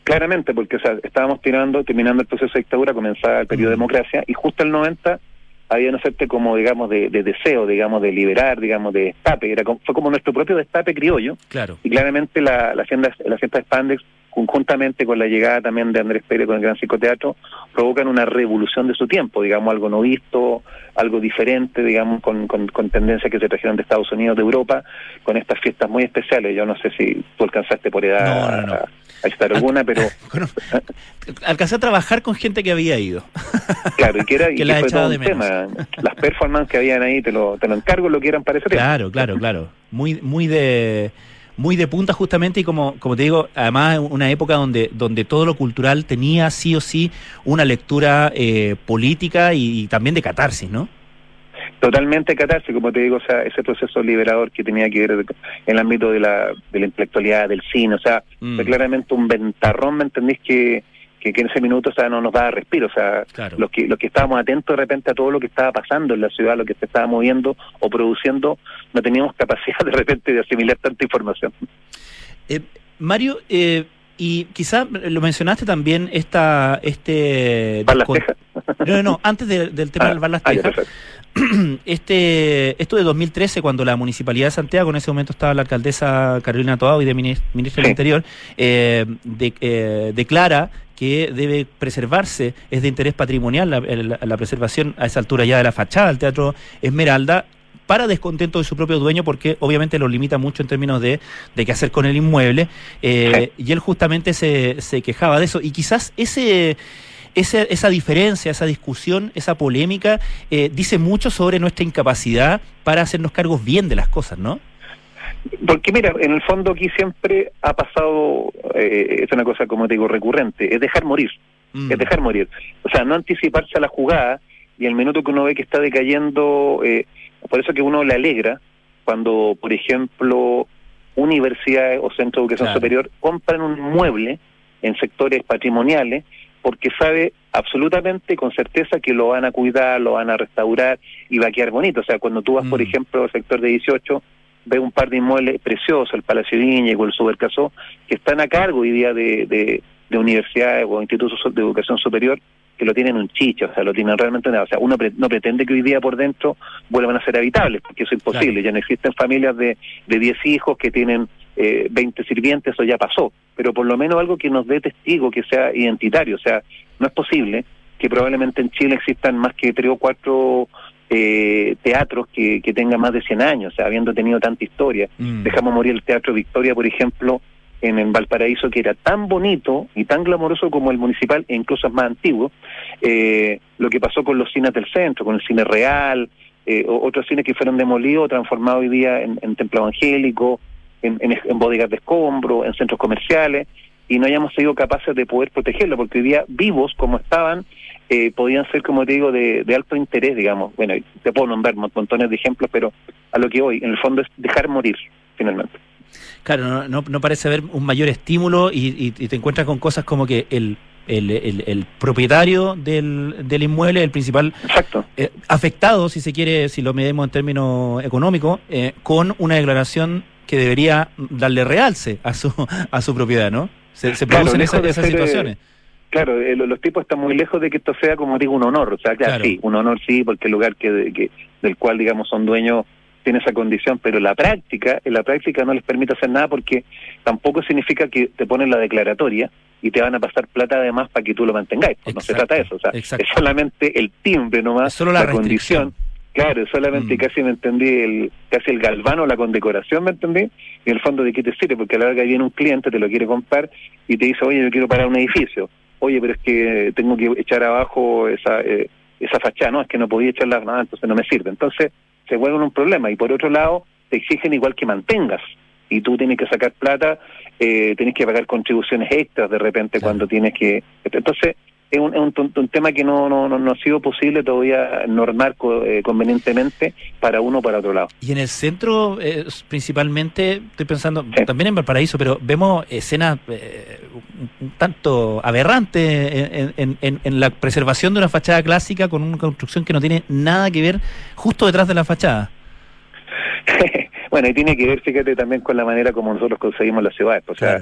Claramente, porque o sea, estábamos tirando, terminando el proceso de dictadura, comenzaba el periodo de democracia, y justo el noventa había una suerte como, digamos, de, de deseo, digamos, de liberar, digamos, de destape. Era como, fue como nuestro propio destape criollo.
Claro. Y
claramente la, la hacienda, la hacienda de Spandex, conjuntamente con la llegada también de Andrés Pérez con el Gran Psicoteatro, provocan una revolución de su tiempo, digamos, algo no visto, algo diferente, digamos, con, con, con tendencias que se trajeron de Estados Unidos, de Europa, con estas fiestas muy especiales. Yo no sé si tú alcanzaste por edad
no, no, no.
a, a estar alguna, pero...
Bueno, alcancé a trabajar con gente que había ido.
Claro, y que era
que
y
la
que fue todo
de
un
menos.
tema. Las performances que habían ahí, te lo, te lo encargo, lo que eran para ese tema.
Claro, claro, claro. Muy, muy de... muy de punta justamente, y como como te digo, además una época donde donde todo lo cultural tenía sí o sí una lectura eh, política y, y también de catarsis, ¿no?
Totalmente catarsis, como te digo, o sea, ese proceso liberador que tenía que ver en el ámbito de la de la intelectualidad, del cine, o sea,
Mm.
fue claramente un ventarrón, ¿me entendís? Que, que, que en ese minuto, o sea, no nos daba respiro, o sea,
Claro.
los que los que estábamos atentos de repente a todo lo que estaba pasando en la ciudad, lo que se estaba moviendo o produciendo, no teníamos capacidad de repente de asimilar tanta información.
Eh, Mario, eh, y quizá lo mencionaste también, esta este
¿Bar Las
con-
Tejas?
No, no, no, antes de- del tema
Ah,
del Bar Las
ah, ya,
Tejas,
perfecto.
este esto de dos mil trece, cuando la Municipalidad de Santiago, en ese momento estaba la alcaldesa Carolina Toao y de minis- ministra del
Sí.
Interior, eh, de- eh, declara que debe preservarse, es de interés patrimonial la, la- la preservación a esa altura ya de la fachada del Teatro Esmeralda, para descontento de su propio dueño, porque obviamente lo limita mucho en términos de, de qué hacer con el inmueble, eh, y él justamente se, se quejaba de eso, y quizás ese... Ese, esa diferencia, esa discusión, esa polémica, eh, dice mucho sobre nuestra incapacidad para hacernos cargos bien de las cosas, ¿no?
Porque mira, en el fondo aquí siempre ha pasado, eh, es una cosa como te digo recurrente, es dejar morir,
Mm.
es dejar morir. O sea, no anticiparse a la jugada, y el minuto que uno ve que está decayendo, eh, por eso que uno le alegra cuando, por ejemplo, universidades o centros de educación
Claro.
superior compran un mueble en sectores patrimoniales, porque sabe absolutamente con certeza que lo van a cuidar, lo van a restaurar y va a quedar bonito. O sea, cuando tú vas, por
Mm.
ejemplo, al sector de dieciocho, ves un par de inmuebles preciosos, el Palacio Viña o el Supercasó, que están a cargo hoy día de, de, de universidades o institutos de educación superior, que lo tienen un chicha, o sea, lo tienen realmente nada. O sea, uno pre- no pretende que hoy día por dentro vuelvan a ser habitables, porque eso es imposible.
Claro.
Ya no existen familias de de diez hijos que tienen eh, veinte sirvientes, eso ya pasó. Pero por lo menos algo que nos dé testigo, que sea identitario. O sea, no es posible que probablemente en Chile existan más que tres o cuatro eh, teatros que, que tengan más de cien años, o sea, habiendo tenido tanta historia.
Mm.
Dejamos morir el Teatro Victoria, por ejemplo, en, en Valparaíso, que era tan bonito y tan glamoroso como el municipal, e incluso es más antiguo. Eh, lo que pasó con los cines del centro, con el Cine Real, eh, o- otros cines que fueron demolidos, transformados hoy día en, en templo evangélico, en, en, en bodegas de escombro, en centros comerciales, y no hayamos sido capaces de poder protegerlo, porque hoy día, vivos como estaban, eh, podían ser, como te digo, de, de alto interés, digamos. Bueno, te puedo nombrar mon- montones de ejemplos, pero a lo que voy, en el fondo, es dejar morir, finalmente.
Claro, no, no, no parece haber un mayor estímulo, y, y, y te encuentras con cosas como que el, el, el, el propietario del, del inmueble, el principal
Exacto.
eh, afectado, si se quiere, si lo medimos en términos económicos, eh, con una declaración que debería darle realce a su a su propiedad, ¿no? Se, se
Claro,
producen
lejos
esas,
de
esas
ser, eh,
situaciones.
Claro, eh, los tipos están muy lejos de que esto sea, como digo, un honor. O sea, claro,
Claro.
sí, un honor sí, porque el lugar que, que del cual, digamos, son dueños tiene esa condición, pero la práctica, en la práctica no les permite hacer nada, porque tampoco significa que te ponen la declaratoria y te van a pasar plata además para que tú lo mantengáis. Pues no se
Exacto,
trata de eso, o sea,
exacto.
es solamente el timbre nomás,
Es solo la restricción.
condición. Claro, es solamente
Mm.
casi me entendí, el casi el galvano, la condecoración, ¿me entendí? Y en el fondo, ¿de qué te sirve? Porque a la larga viene un cliente, te lo quiere comprar y te dice, oye, yo quiero parar un edificio. Oye, pero es que tengo que echar abajo esa eh, esa fachada, no, es que no podía echarla nada, entonces no me sirve. Entonces se vuelve un problema, y por otro lado te exigen igual que mantengas, y tú tienes que sacar plata, eh, tienes que pagar contribuciones extras de repente.
Claro.
Cuando tienes que... Entonces es un, es un, un tema que no, no, no, no ha sido posible todavía normar co, eh, convenientemente para uno o para otro lado.
Y en el centro, eh, principalmente, estoy pensando,
Sí.
también en Valparaíso, pero vemos escenas eh, un, un tanto aberrantes en, en, en, en la preservación de una fachada clásica con una construcción que no tiene nada que ver justo detrás de la fachada.
Bueno, y tiene que ver, fíjate, también con la manera como nosotros conseguimos las ciudades. O sea,
Claro.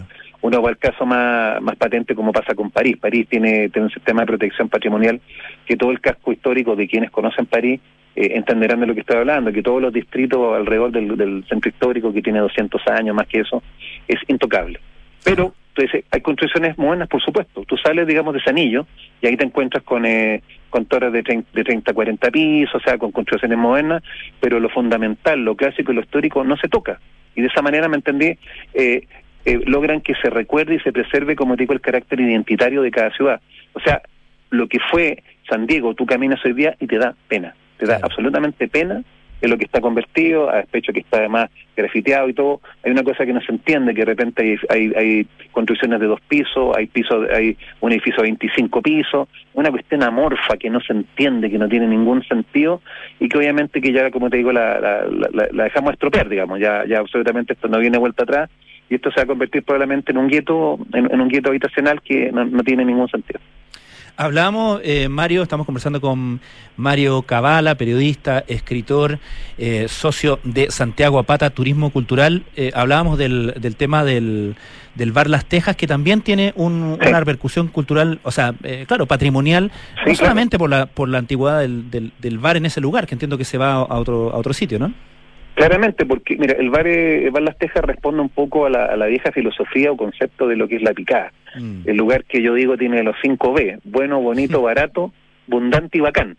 uno va al caso más, más patente como pasa con París. París tiene, tiene un sistema de protección patrimonial que todo el casco histórico de quienes conocen París eh, entenderán de lo que estoy hablando, que todos los distritos alrededor del, del centro histórico, que tiene doscientos años, más que eso, es intocable. Pero entonces, hay construcciones modernas, por supuesto. Tú sales, digamos, de Sanillo y ahí te encuentras con eh, con torres de treinta, cuarenta pisos, o sea, con construcciones modernas, pero lo fundamental, lo clásico y lo histórico no se toca. Y de esa manera, me entendí, eh, eh, logran que se recuerde y se preserve, como digo, el carácter identitario de cada ciudad. O sea, lo que fue San Diego, tú caminas hoy día y te da pena, te da absolutamente pena en lo que está convertido, a despecho que está además grafiteado y todo. Hay una cosa que no se entiende, que de repente hay, hay, hay construcciones de dos pisos, hay pisos, hay un edificio de veinticinco pisos, una cuestión amorfa que no se entiende, que no tiene ningún sentido, y que obviamente que ya, como te digo, la, la, la, la dejamos estropear, digamos, ya, ya absolutamente esto no viene vuelta atrás, y esto se va a convertir probablemente en un gueto, en, en un gueto habitacional que no, no tiene ningún sentido.
Hablamos, eh, Mario, estamos conversando con Mario Cabala, periodista, escritor, eh, socio de Santiago Apata Turismo Cultural. Eh, hablábamos del, del tema del, del bar Las Tejas, que también tiene un, sí. una repercusión cultural, o sea, eh, claro, patrimonial, sí, no solamente claro. por la por la antigüedad del, del, del bar en ese lugar, que entiendo que se va a otro a otro sitio, ¿no?
Claramente, porque mira, el bar, el bar Las Tejas responde un poco a la, a la vieja filosofía o concepto de lo que es la picada. Mm. El lugar que yo digo tiene los cinco B: bueno, bonito, barato, abundante y bacán.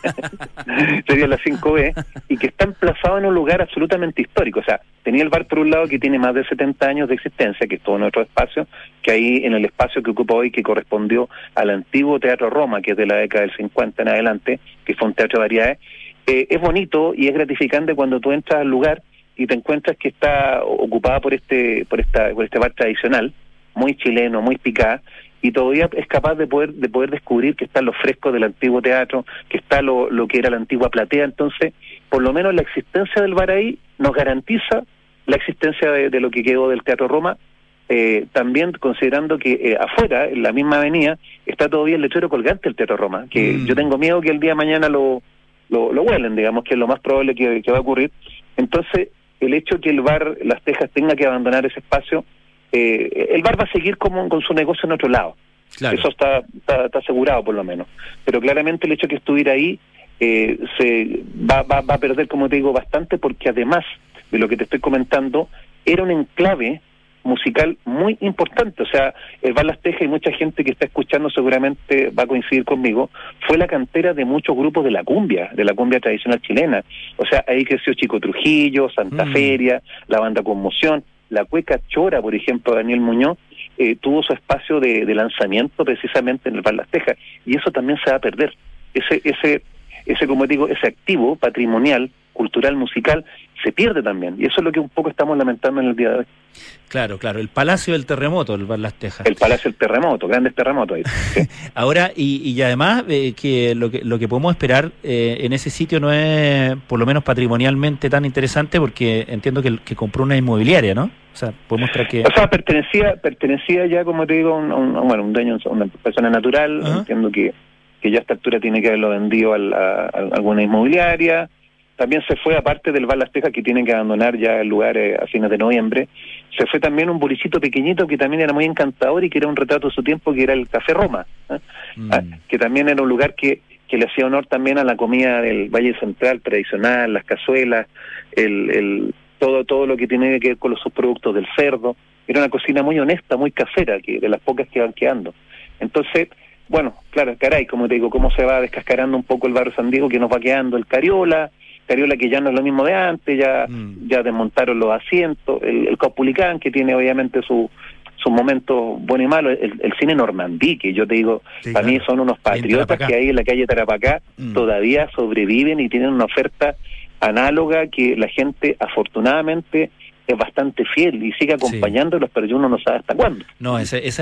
Serían las cinco B, y que está emplazado en un lugar absolutamente histórico. O sea, tenía el bar por un lado que tiene más de setenta años de existencia, que es todo nuestro espacio, que ahí en el espacio que ocupa hoy, que correspondió al antiguo Teatro Roma, que es de la década del cincuenta en adelante, que fue un teatro de variedades. Eh, es bonito y es gratificante cuando tú entras al lugar y te encuentras que está ocupada por este por esta por este bar tradicional, muy chileno, muy picada, y todavía es capaz de poder de poder descubrir que están los frescos del antiguo teatro, que está lo, lo que era la antigua platea. Entonces, por lo menos la existencia del bar ahí nos garantiza la existencia de, de lo que quedó del Teatro Roma, eh, también considerando que eh, afuera, en la misma avenida, está todavía el letrero colgante del Teatro Roma, que mm. yo tengo miedo que el día de mañana lo Lo, lo huelen, digamos, que es lo más probable que, que va a ocurrir. Entonces, el hecho que el bar Las Tejas tenga que abandonar ese espacio, eh, el bar va a seguir como con su negocio en otro lado. Claro. Eso está, está está asegurado, por lo menos. Pero claramente el hecho que estuviera ahí eh, se va, va, va a perder, como te digo, bastante, porque además de lo que te estoy comentando, era un enclave musical muy importante. O sea, el bar Las Tejas, y mucha gente que está escuchando seguramente va a coincidir conmigo, fue la cantera de muchos grupos de la cumbia, de la cumbia tradicional chilena. O sea, ahí creció Chico Trujillo, Santa mm. Feria, la banda Conmoción, la cueca chora, por ejemplo, Daniel Muñoz, eh, tuvo su espacio de, de lanzamiento precisamente en el bar Las Tejas, y eso también se va a perder. Ese, ese, ese, como digo, ese activo patrimonial, cultural, musical, se pierde también, y eso es lo que un poco estamos lamentando en el día de hoy.
Claro, claro, el Palacio del Terremoto, el bar Las Tejas.
El Palacio del Terremoto, grandes terremotos ahí. ¿Sí?
Ahora, y, y además, eh, que lo que lo que podemos esperar eh, en ese sitio no es, por lo menos patrimonialmente, tan interesante, porque entiendo que, que compró una inmobiliaria, ¿no? O sea, podemos mostrar que...
O sea, pertenecía pertenecía ya, como te digo, a un, un, bueno, un dueño, una persona natural. Uh-huh. Entiendo que, que ya a esta altura tiene que haberlo vendido a, a, a alguna inmobiliaria. También se fue, aparte del bar Las Tejas, que tienen que abandonar ya el lugar eh, a fines de noviembre, se fue también un bolicito pequeñito que también era muy encantador y que era un retrato de su tiempo, que era el Café Roma, ¿eh? mm. ah, que también era un lugar que, que le hacía honor también a la comida del Valle Central tradicional, las cazuelas, el, el todo todo lo que tiene que ver con los subproductos del cerdo. Era una cocina muy honesta, muy casera, que de las pocas que van quedando. Entonces, bueno, claro, caray, como te digo, cómo se va descascarando un poco el barrio San Diego, que nos va quedando el Cariola, Cariola que ya no es lo mismo de antes, ya mm. ya desmontaron los asientos, el, el Caupolicán, que tiene obviamente su sus momentos buenos y malos, el, el cine Normandí, que yo te digo, sí, para claro. mí son unos patriotas que hay en la calle Tarapacá, mm. todavía sobreviven y tienen una oferta análoga que la gente afortunadamente es bastante fiel y sigue acompañándolos, sí. pero uno no sabe hasta cuándo.
No, esa es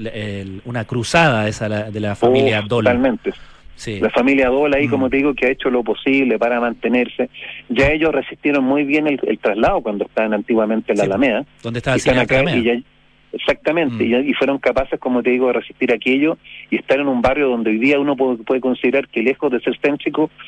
una cruzada esa la, de la familia
oh,
Dola.
Totalmente. Sí. La familia Dola ahí, mm. como te digo, que ha hecho lo posible para mantenerse. Ya ellos resistieron muy bien el, el traslado cuando estaban antiguamente en la sí. Alameda.
¿Dónde estaba el cine acá, y ya,
Exactamente, mm. y, y fueron capaces, como te digo, de resistir aquello y estar en un barrio donde hoy día uno puede, puede considerar que, lejos de ser céntrico,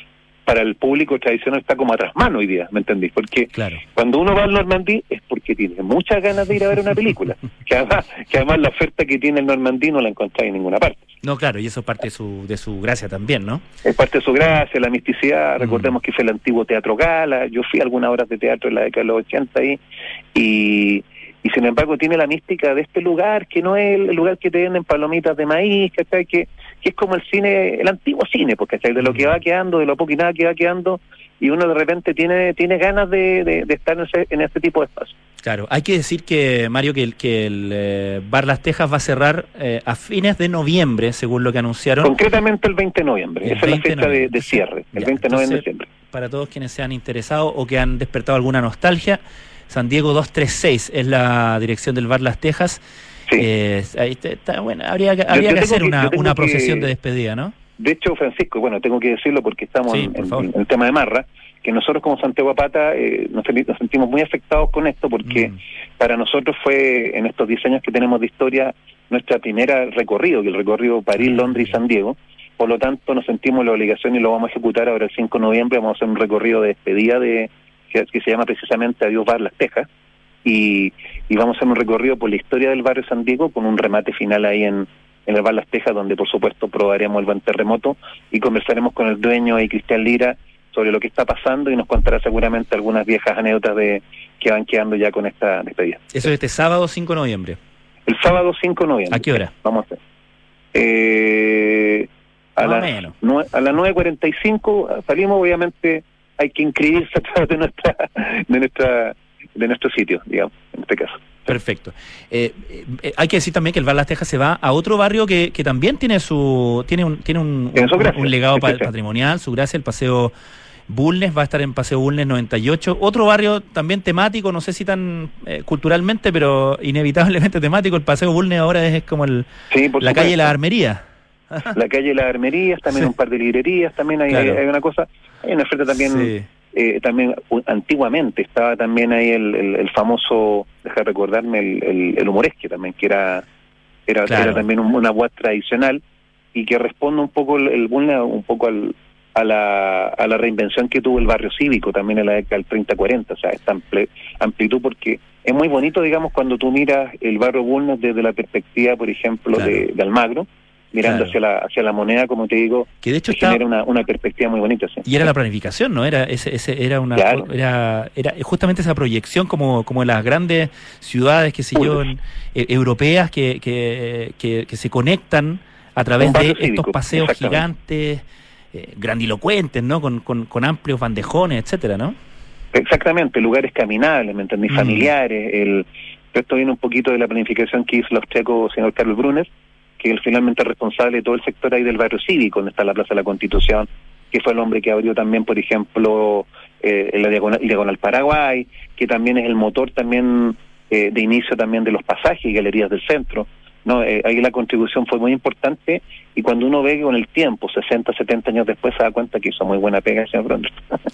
para el público tradicional está como atrás mano hoy día, ¿me entendís? Porque
claro.
cuando uno va al Normandí es porque tiene muchas ganas de ir a ver una película, que además, que además la oferta que tiene el Normandí no la encontráis en ninguna parte.
No, claro, y eso es parte de su, de su gracia también, ¿no?
Es parte de su gracia, la misticidad. Recordemos mm. que fue el antiguo Teatro Gala. Yo fui a algunas obras de teatro en la década de los ochenta ahí, y, y sin embargo tiene la mística de este lugar, que no es el lugar que te venden palomitas de maíz, ¿cachai? Que, que es como el cine, el antiguo cine, porque ¿cachai? De lo que va quedando, de lo poco y nada que va quedando, y uno de repente tiene tiene ganas de, de, de estar en ese, en este tipo de espacio.
Claro, hay que decir que, Mario, que el, que el eh, Bar Las Tejas va a cerrar eh, a fines de noviembre, según lo que anunciaron.
Concretamente el veinte de noviembre, esa es la fecha de, de cierre, el ya, veinte de noviembre de diciembre.
Para todos quienes sean interesados o que han despertado alguna nostalgia, San Diego doscientos treinta y seis es la dirección del Bar Las Tejas. Sí. Eh, ahí está, bueno, habría, habría yo, yo que hacer que, una, una procesión que, de despedida, ¿no?
De hecho, Francisco, bueno, tengo que decirlo porque estamos sí, en, en, en el tema de Marra, que nosotros como Santiago Apata eh, nos, nos sentimos muy afectados con esto porque mm. para nosotros fue, en estos diez años que tenemos de historia, nuestra primera recorrido, que el recorrido París, Londres y San Diego. Por lo tanto, nos sentimos la obligación y lo vamos a ejecutar ahora el cinco de noviembre. Vamos a hacer un recorrido de despedida de que, que se llama precisamente Adiós Bar Las Tejas, y, y vamos a hacer un recorrido por la historia del barrio San Diego con un remate final ahí en, en el Bar Las Tejas, donde por supuesto probaremos el buen terremoto y conversaremos con el dueño y Cristian Lira sobre lo que está pasando, y nos contará seguramente algunas viejas anécdotas de que van quedando ya con esta despedida.
Eso es este sábado cinco de noviembre.
El sábado cinco de noviembre.
¿A qué hora?
Vamos a hacer. Eh, a, la, nue, a las nueve cuarenta y cinco salimos. Obviamente hay que inscribirse a través de nuestra, de nuestra, de nuestro sitio, digamos, en este caso.
Perfecto. Eh, eh, hay que decir también que el Bar Las Tejas se va a otro barrio que, que también tiene su tiene un tiene un, un, un, un legado pa, patrimonial, su gracia, el Paseo Bulnes, va a estar en Paseo Bulnes noventa y ocho, otro barrio también temático, no sé si tan eh, culturalmente, pero inevitablemente temático. El Paseo Bulnes ahora es como el sí, la calle de la Armería.
La calle de las Armerías, también sí. Un par de librerías, también hay, claro. hay, hay una cosa, hay una oferta también, sí. eh, también antiguamente estaba también ahí el, el, el famoso, deja recordarme, el, el, el humoresque también, que era era, claro. era también un, una web tradicional, y que responde un poco el, el Bulnes, un poco al a la a la reinvención que tuvo el barrio cívico también en la década del treinta cuarenta, o sea, esta ample, amplitud, porque es muy bonito, digamos, cuando tú miras el barrio Bulnes desde la perspectiva, por ejemplo, claro. de, de Almagro, mirando claro. hacia la hacia la moneda, como te digo,
que de hecho
está, genera una, una perspectiva muy bonita. ¿Sí?
Y era la planificación, ¿no? Era ese ese era una claro. era era justamente esa proyección como como en las grandes ciudades, qué sé yo, en, eh, europeas que, que que que se conectan a través de cívico, estos paseos gigantes, eh, grandilocuentes, ¿no? Con, con con amplios bandejones, etcétera, ¿no?
Exactamente, lugares caminables, ¿me entendí? Mm. Familiares. El esto viene un poquito de la planificación que hizo el austríaco señor Carlos Brunner, que es finalmente responsable de todo el sector ahí del barrio cívico, donde está la Plaza de la Constitución, que fue el hombre que abrió también, por ejemplo, eh, la diagonal, diagonal Paraguay, que también es el motor también eh, de inicio también de los pasajes y galerías del centro. No, eh, ahí la contribución fue muy importante, y cuando uno ve que con el tiempo, sesenta, setenta años después, se da cuenta que hizo muy buena pega, señor Brunner.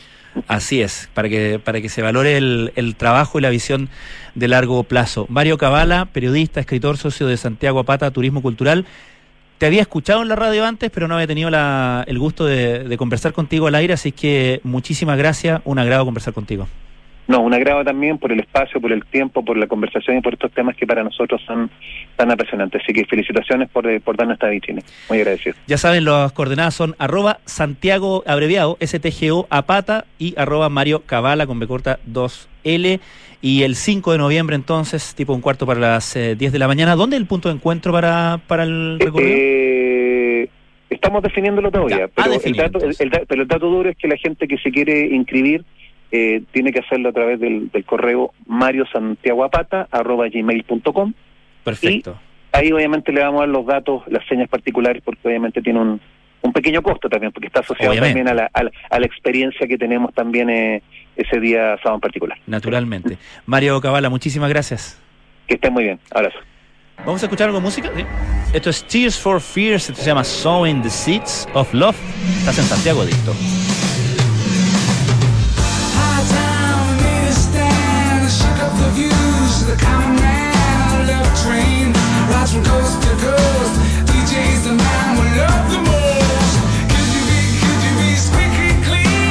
Así es, para que para que se valore el, el trabajo y la visión de largo plazo. Mario Cabala, periodista, escritor, socio de Santiago Apata Turismo Cultural. Te había escuchado en la radio antes, pero no había tenido la, el gusto de, de conversar contigo al aire, así que muchísimas gracias, un agrado conversar contigo.
No, un agrado también por el espacio, por el tiempo, por la conversación y por estos temas que para nosotros son tan apasionantes. Así que felicitaciones por, por darnos esta vitrina. Muy agradecido.
Ya saben, las coordenadas son arroba Santiago, abreviado, S T G O Apata, y arroba Mario Cabala, con B corta dos L. Y el cinco de noviembre, entonces, tipo un cuarto para las eh, diez de la mañana. ¿Dónde es el punto de encuentro para, para el recorrido?
Eh, estamos definiéndolo todavía, ya, pero, definir, el dato, el, el, pero el dato duro es que la gente que se quiere inscribir Eh, tiene que hacerlo a través del, del correo mariosantiagoapata arroba gmail punto com.
Perfecto.
Y ahí obviamente le vamos a dar los datos, las señas particulares, porque obviamente tiene un, un pequeño costo también, porque está asociado obviamente. también a la, a, la, a la experiencia que tenemos también eh, ese día sábado en particular.
Naturalmente. Mario Cabala, muchísimas gracias.
Que estén muy bien. Abrazo.
¿Vamos a escuchar algo de música? ¿Sí? Esto es Tears for Fears, esto se llama Sowing the Seeds of Love. Estás en Santiago Adicto.
The views, the common man, love train, rides from coast to coast. D J's the man we love the most. Could you be, could you be squeaky clean?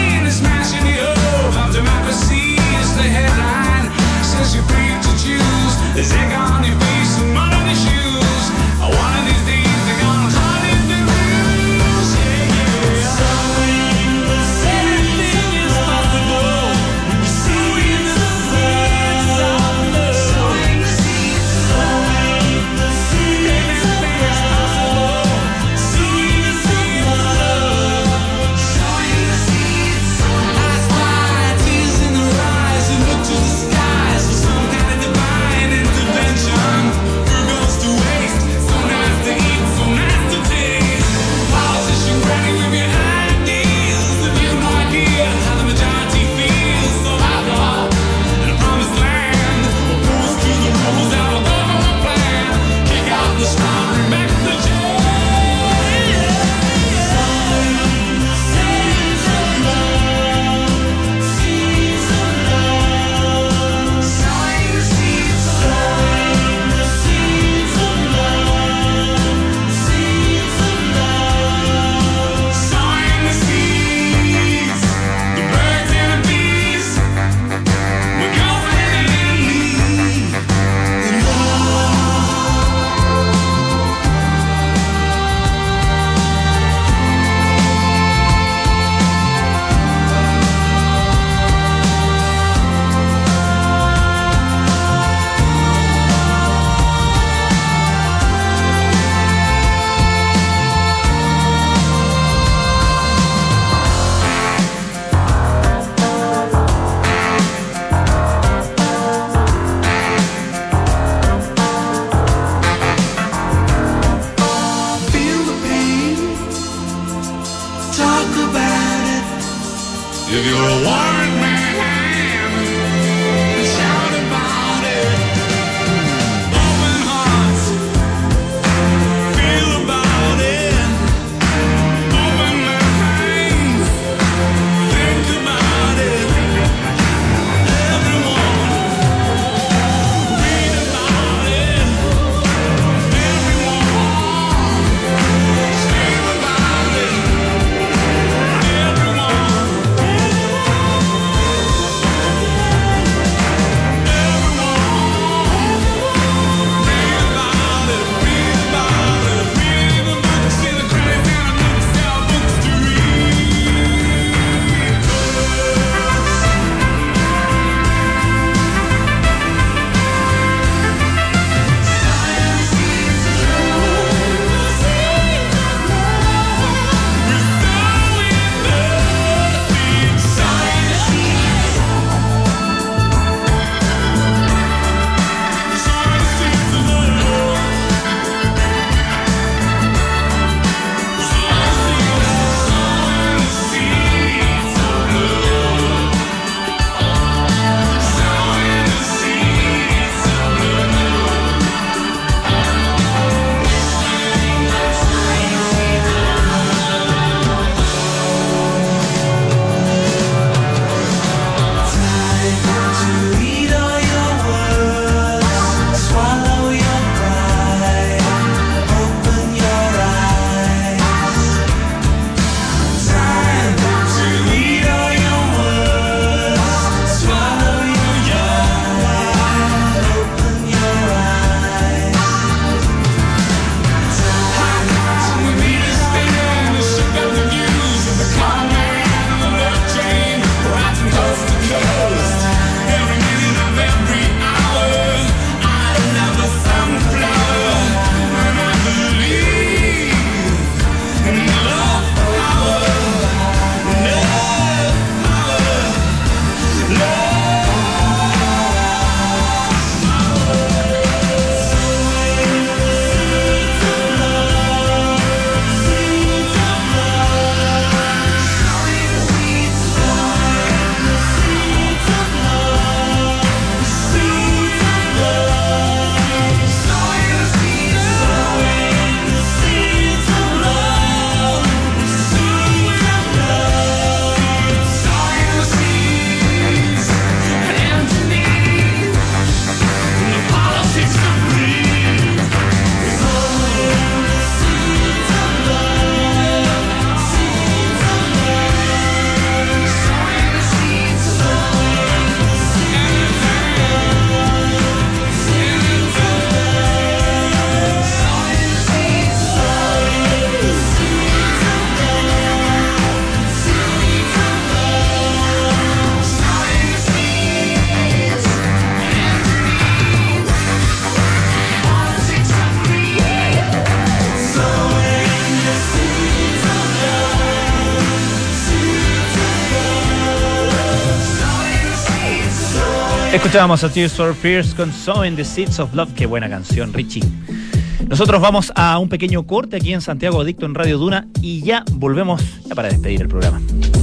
Escuchábamos a Tears for Fears con Sowing the Seeds of Love. Qué buena canción, Richie. Nosotros vamos a un pequeño corte aquí en Santiago Adicto en Radio Duna y ya volvemos ya para despedir el programa.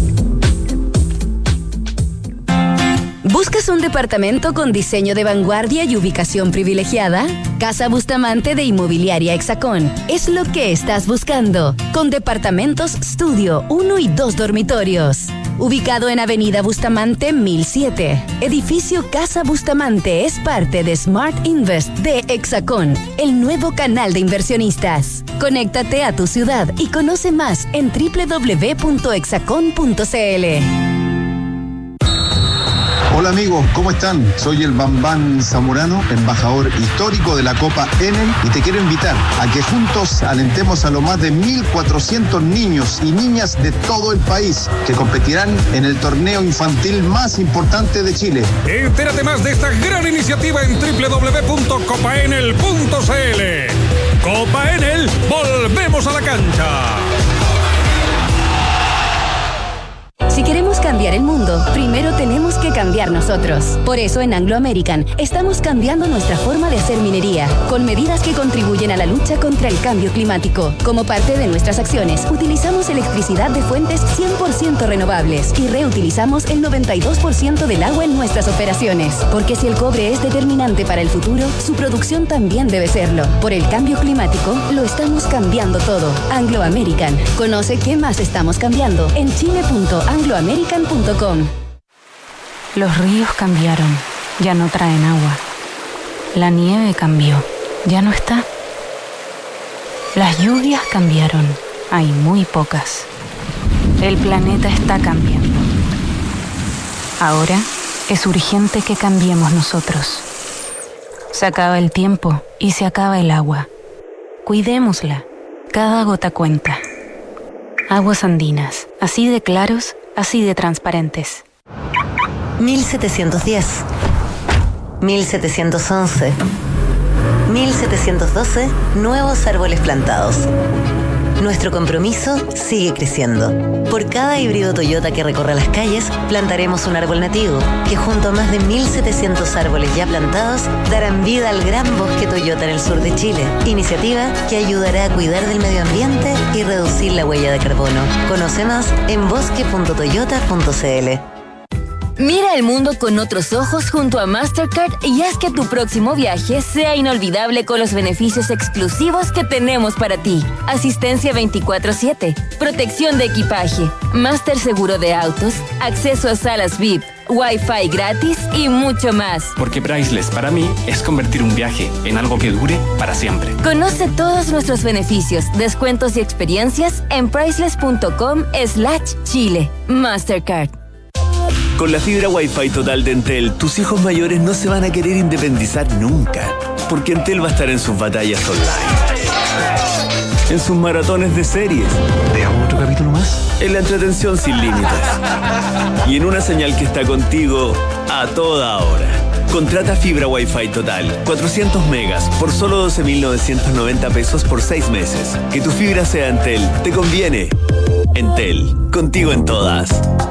¿Buscas un departamento con diseño de vanguardia y ubicación privilegiada? Casa Bustamante de Inmobiliaria Hexacón es lo que estás buscando, con departamentos estudio, uno y dos dormitorios. Ubicado en Avenida Bustamante mil siete, edificio Casa Bustamante es parte de Smart Invest de Hexacón, el nuevo canal de inversionistas. Conéctate a tu ciudad y conoce más en doble u doble u doble u punto hexacón punto c l.
Hola amigos, ¿cómo están? Soy el Bambán Zamorano, embajador histórico de la Copa Enel, y te quiero invitar a que juntos alentemos a los más de mil cuatrocientos niños y niñas de todo el país que competirán en el torneo infantil más importante de Chile.
Entérate más de esta gran iniciativa en doble u doble u doble u punto copa enel punto c l. Copa Enel, volvemos a la cancha.
Si queremos cambiar el mundo, primero tenemos que cambiar nosotros. Por eso en Anglo American estamos cambiando nuestra forma de hacer minería, con medidas que contribuyen a la lucha contra el cambio climático. Como parte de nuestras acciones, utilizamos electricidad de fuentes cien por ciento renovables y reutilizamos el noventa y dos por ciento del agua en nuestras operaciones. Porque si el cobre es determinante para el futuro, su producción también debe serlo. Por el cambio climático, lo estamos cambiando todo. Anglo American. Conoce qué más estamos cambiando en chile punto anglo american punto com.
Los ríos cambiaron, ya no traen agua. La nieve cambió, ya no está. Las lluvias cambiaron, hay muy pocas. El planeta está cambiando. Ahora es urgente que cambiemos nosotros. Se acaba el tiempo y se acaba el agua. Cuidémosla, cada gota cuenta. Aguas andinas, así de claros, así de transparentes.
mil setecientos diez, mil setecientos once, mil setecientos doce, nuevos árboles plantados. Nuestro compromiso sigue creciendo. Por cada híbrido Toyota que recorra las calles, plantaremos un árbol nativo, que junto a más de mil setecientos árboles ya plantados, darán vida al gran bosque Toyota en el sur de Chile. Iniciativa que ayudará a cuidar del medio ambiente y reducir la huella de carbono. Conoce más en bosque punto toyota punto c l.
Mira el mundo con otros ojos junto a Mastercard y haz que tu próximo viaje sea inolvidable con los beneficios exclusivos que tenemos para ti. Asistencia veinticuatro siete, protección de equipaje, Master seguro de autos, acceso a salas V I P, Wi-Fi gratis y mucho más.
Porque Priceless para mí es convertir un viaje en algo que dure para siempre.
Conoce todos nuestros beneficios, descuentos y experiencias en priceless punto com slash chile. Mastercard.
Con la fibra Wi-Fi total de Entel, tus hijos mayores no se van a querer independizar nunca, porque Entel va a estar en sus batallas online, en sus maratones de series. ¿Veamos otro capítulo más? En la entretención sin límites. Y en una señal que está contigo a toda hora. Contrata fibra Wi-Fi total, cuatrocientos megas, por solo doce mil novecientos noventa pesos por seis meses. Que tu fibra sea Entel, te conviene. Entel, contigo en todas.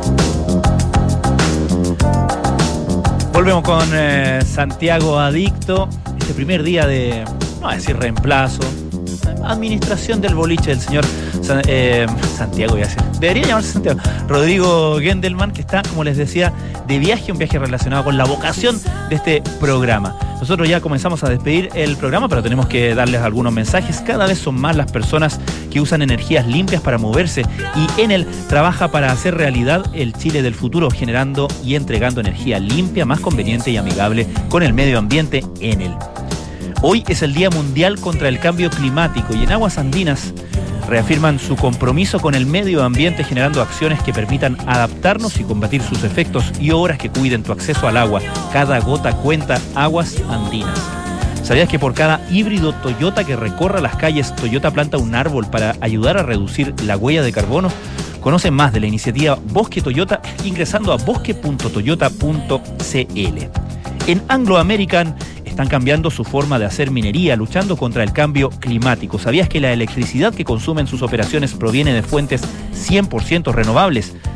Volvemos con eh, Santiago Adicto, este primer día de, no voy a decir reemplazo, administración del boliche del señor San, eh, Santiago, ya sé, debería llamarse Santiago, Rodrigo Gendelman, que está, como les decía, de viaje, un viaje relacionado con la vocación de este programa. Nosotros ya comenzamos a despedir el programa, pero tenemos que darles algunos mensajes. Cada vez son más las personas que usan energías limpias para moverse y Enel trabaja para hacer realidad el Chile del futuro, generando y entregando energía limpia, más conveniente y amigable con el medio ambiente. Enel. Hoy es el Día Mundial contra el Cambio Climático y en Aguas Andinas reafirman su compromiso con el medio ambiente, generando acciones que permitan adaptarnos y combatir sus efectos y obras que cuiden tu acceso al agua. Cada gota cuenta. Aguas Andinas. ¿Sabías que por cada híbrido Toyota que recorra las calles, Toyota planta un árbol para ayudar a reducir la huella de carbono? Conoce más de la iniciativa Bosque Toyota ingresando a bosque punto toyota punto c l. En Anglo American están cambiando su forma de hacer minería, luchando contra el cambio climático. ¿Sabías que la electricidad que consumen sus operaciones proviene de fuentes cien por ciento renovables?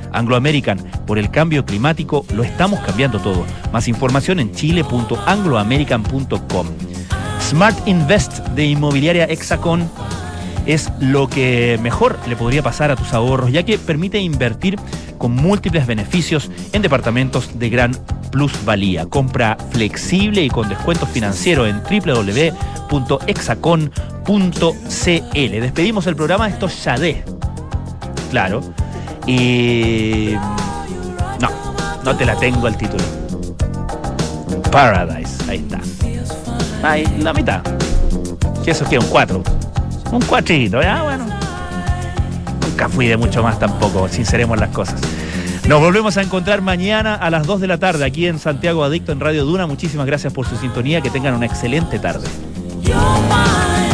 Anglo American, por el cambio climático lo estamos cambiando todo. Más información en chile punto anglo american punto com. Smart Invest de Inmobiliaria Hexacón es lo que mejor le podría pasar a tus ahorros, ya que permite invertir con múltiples beneficios en departamentos de gran plusvalía. Compra flexible y con descuentos financieros en doble u doble u doble u punto hexacon punto c l. Despedimos el programa, esto es Shadé. Claro. Y... no, no te la tengo al título. Paradise, ahí está. Ahí, la mitad. ¿Qué eso qué? Un cuatro. Un cuatrito, ya bueno. Nunca fui de mucho más tampoco, sinceremos las cosas. Nos volvemos a encontrar mañana a las dos de la tarde aquí en Santiago Adicto en Radio Duna. Muchísimas gracias por su sintonía, que tengan una excelente tarde.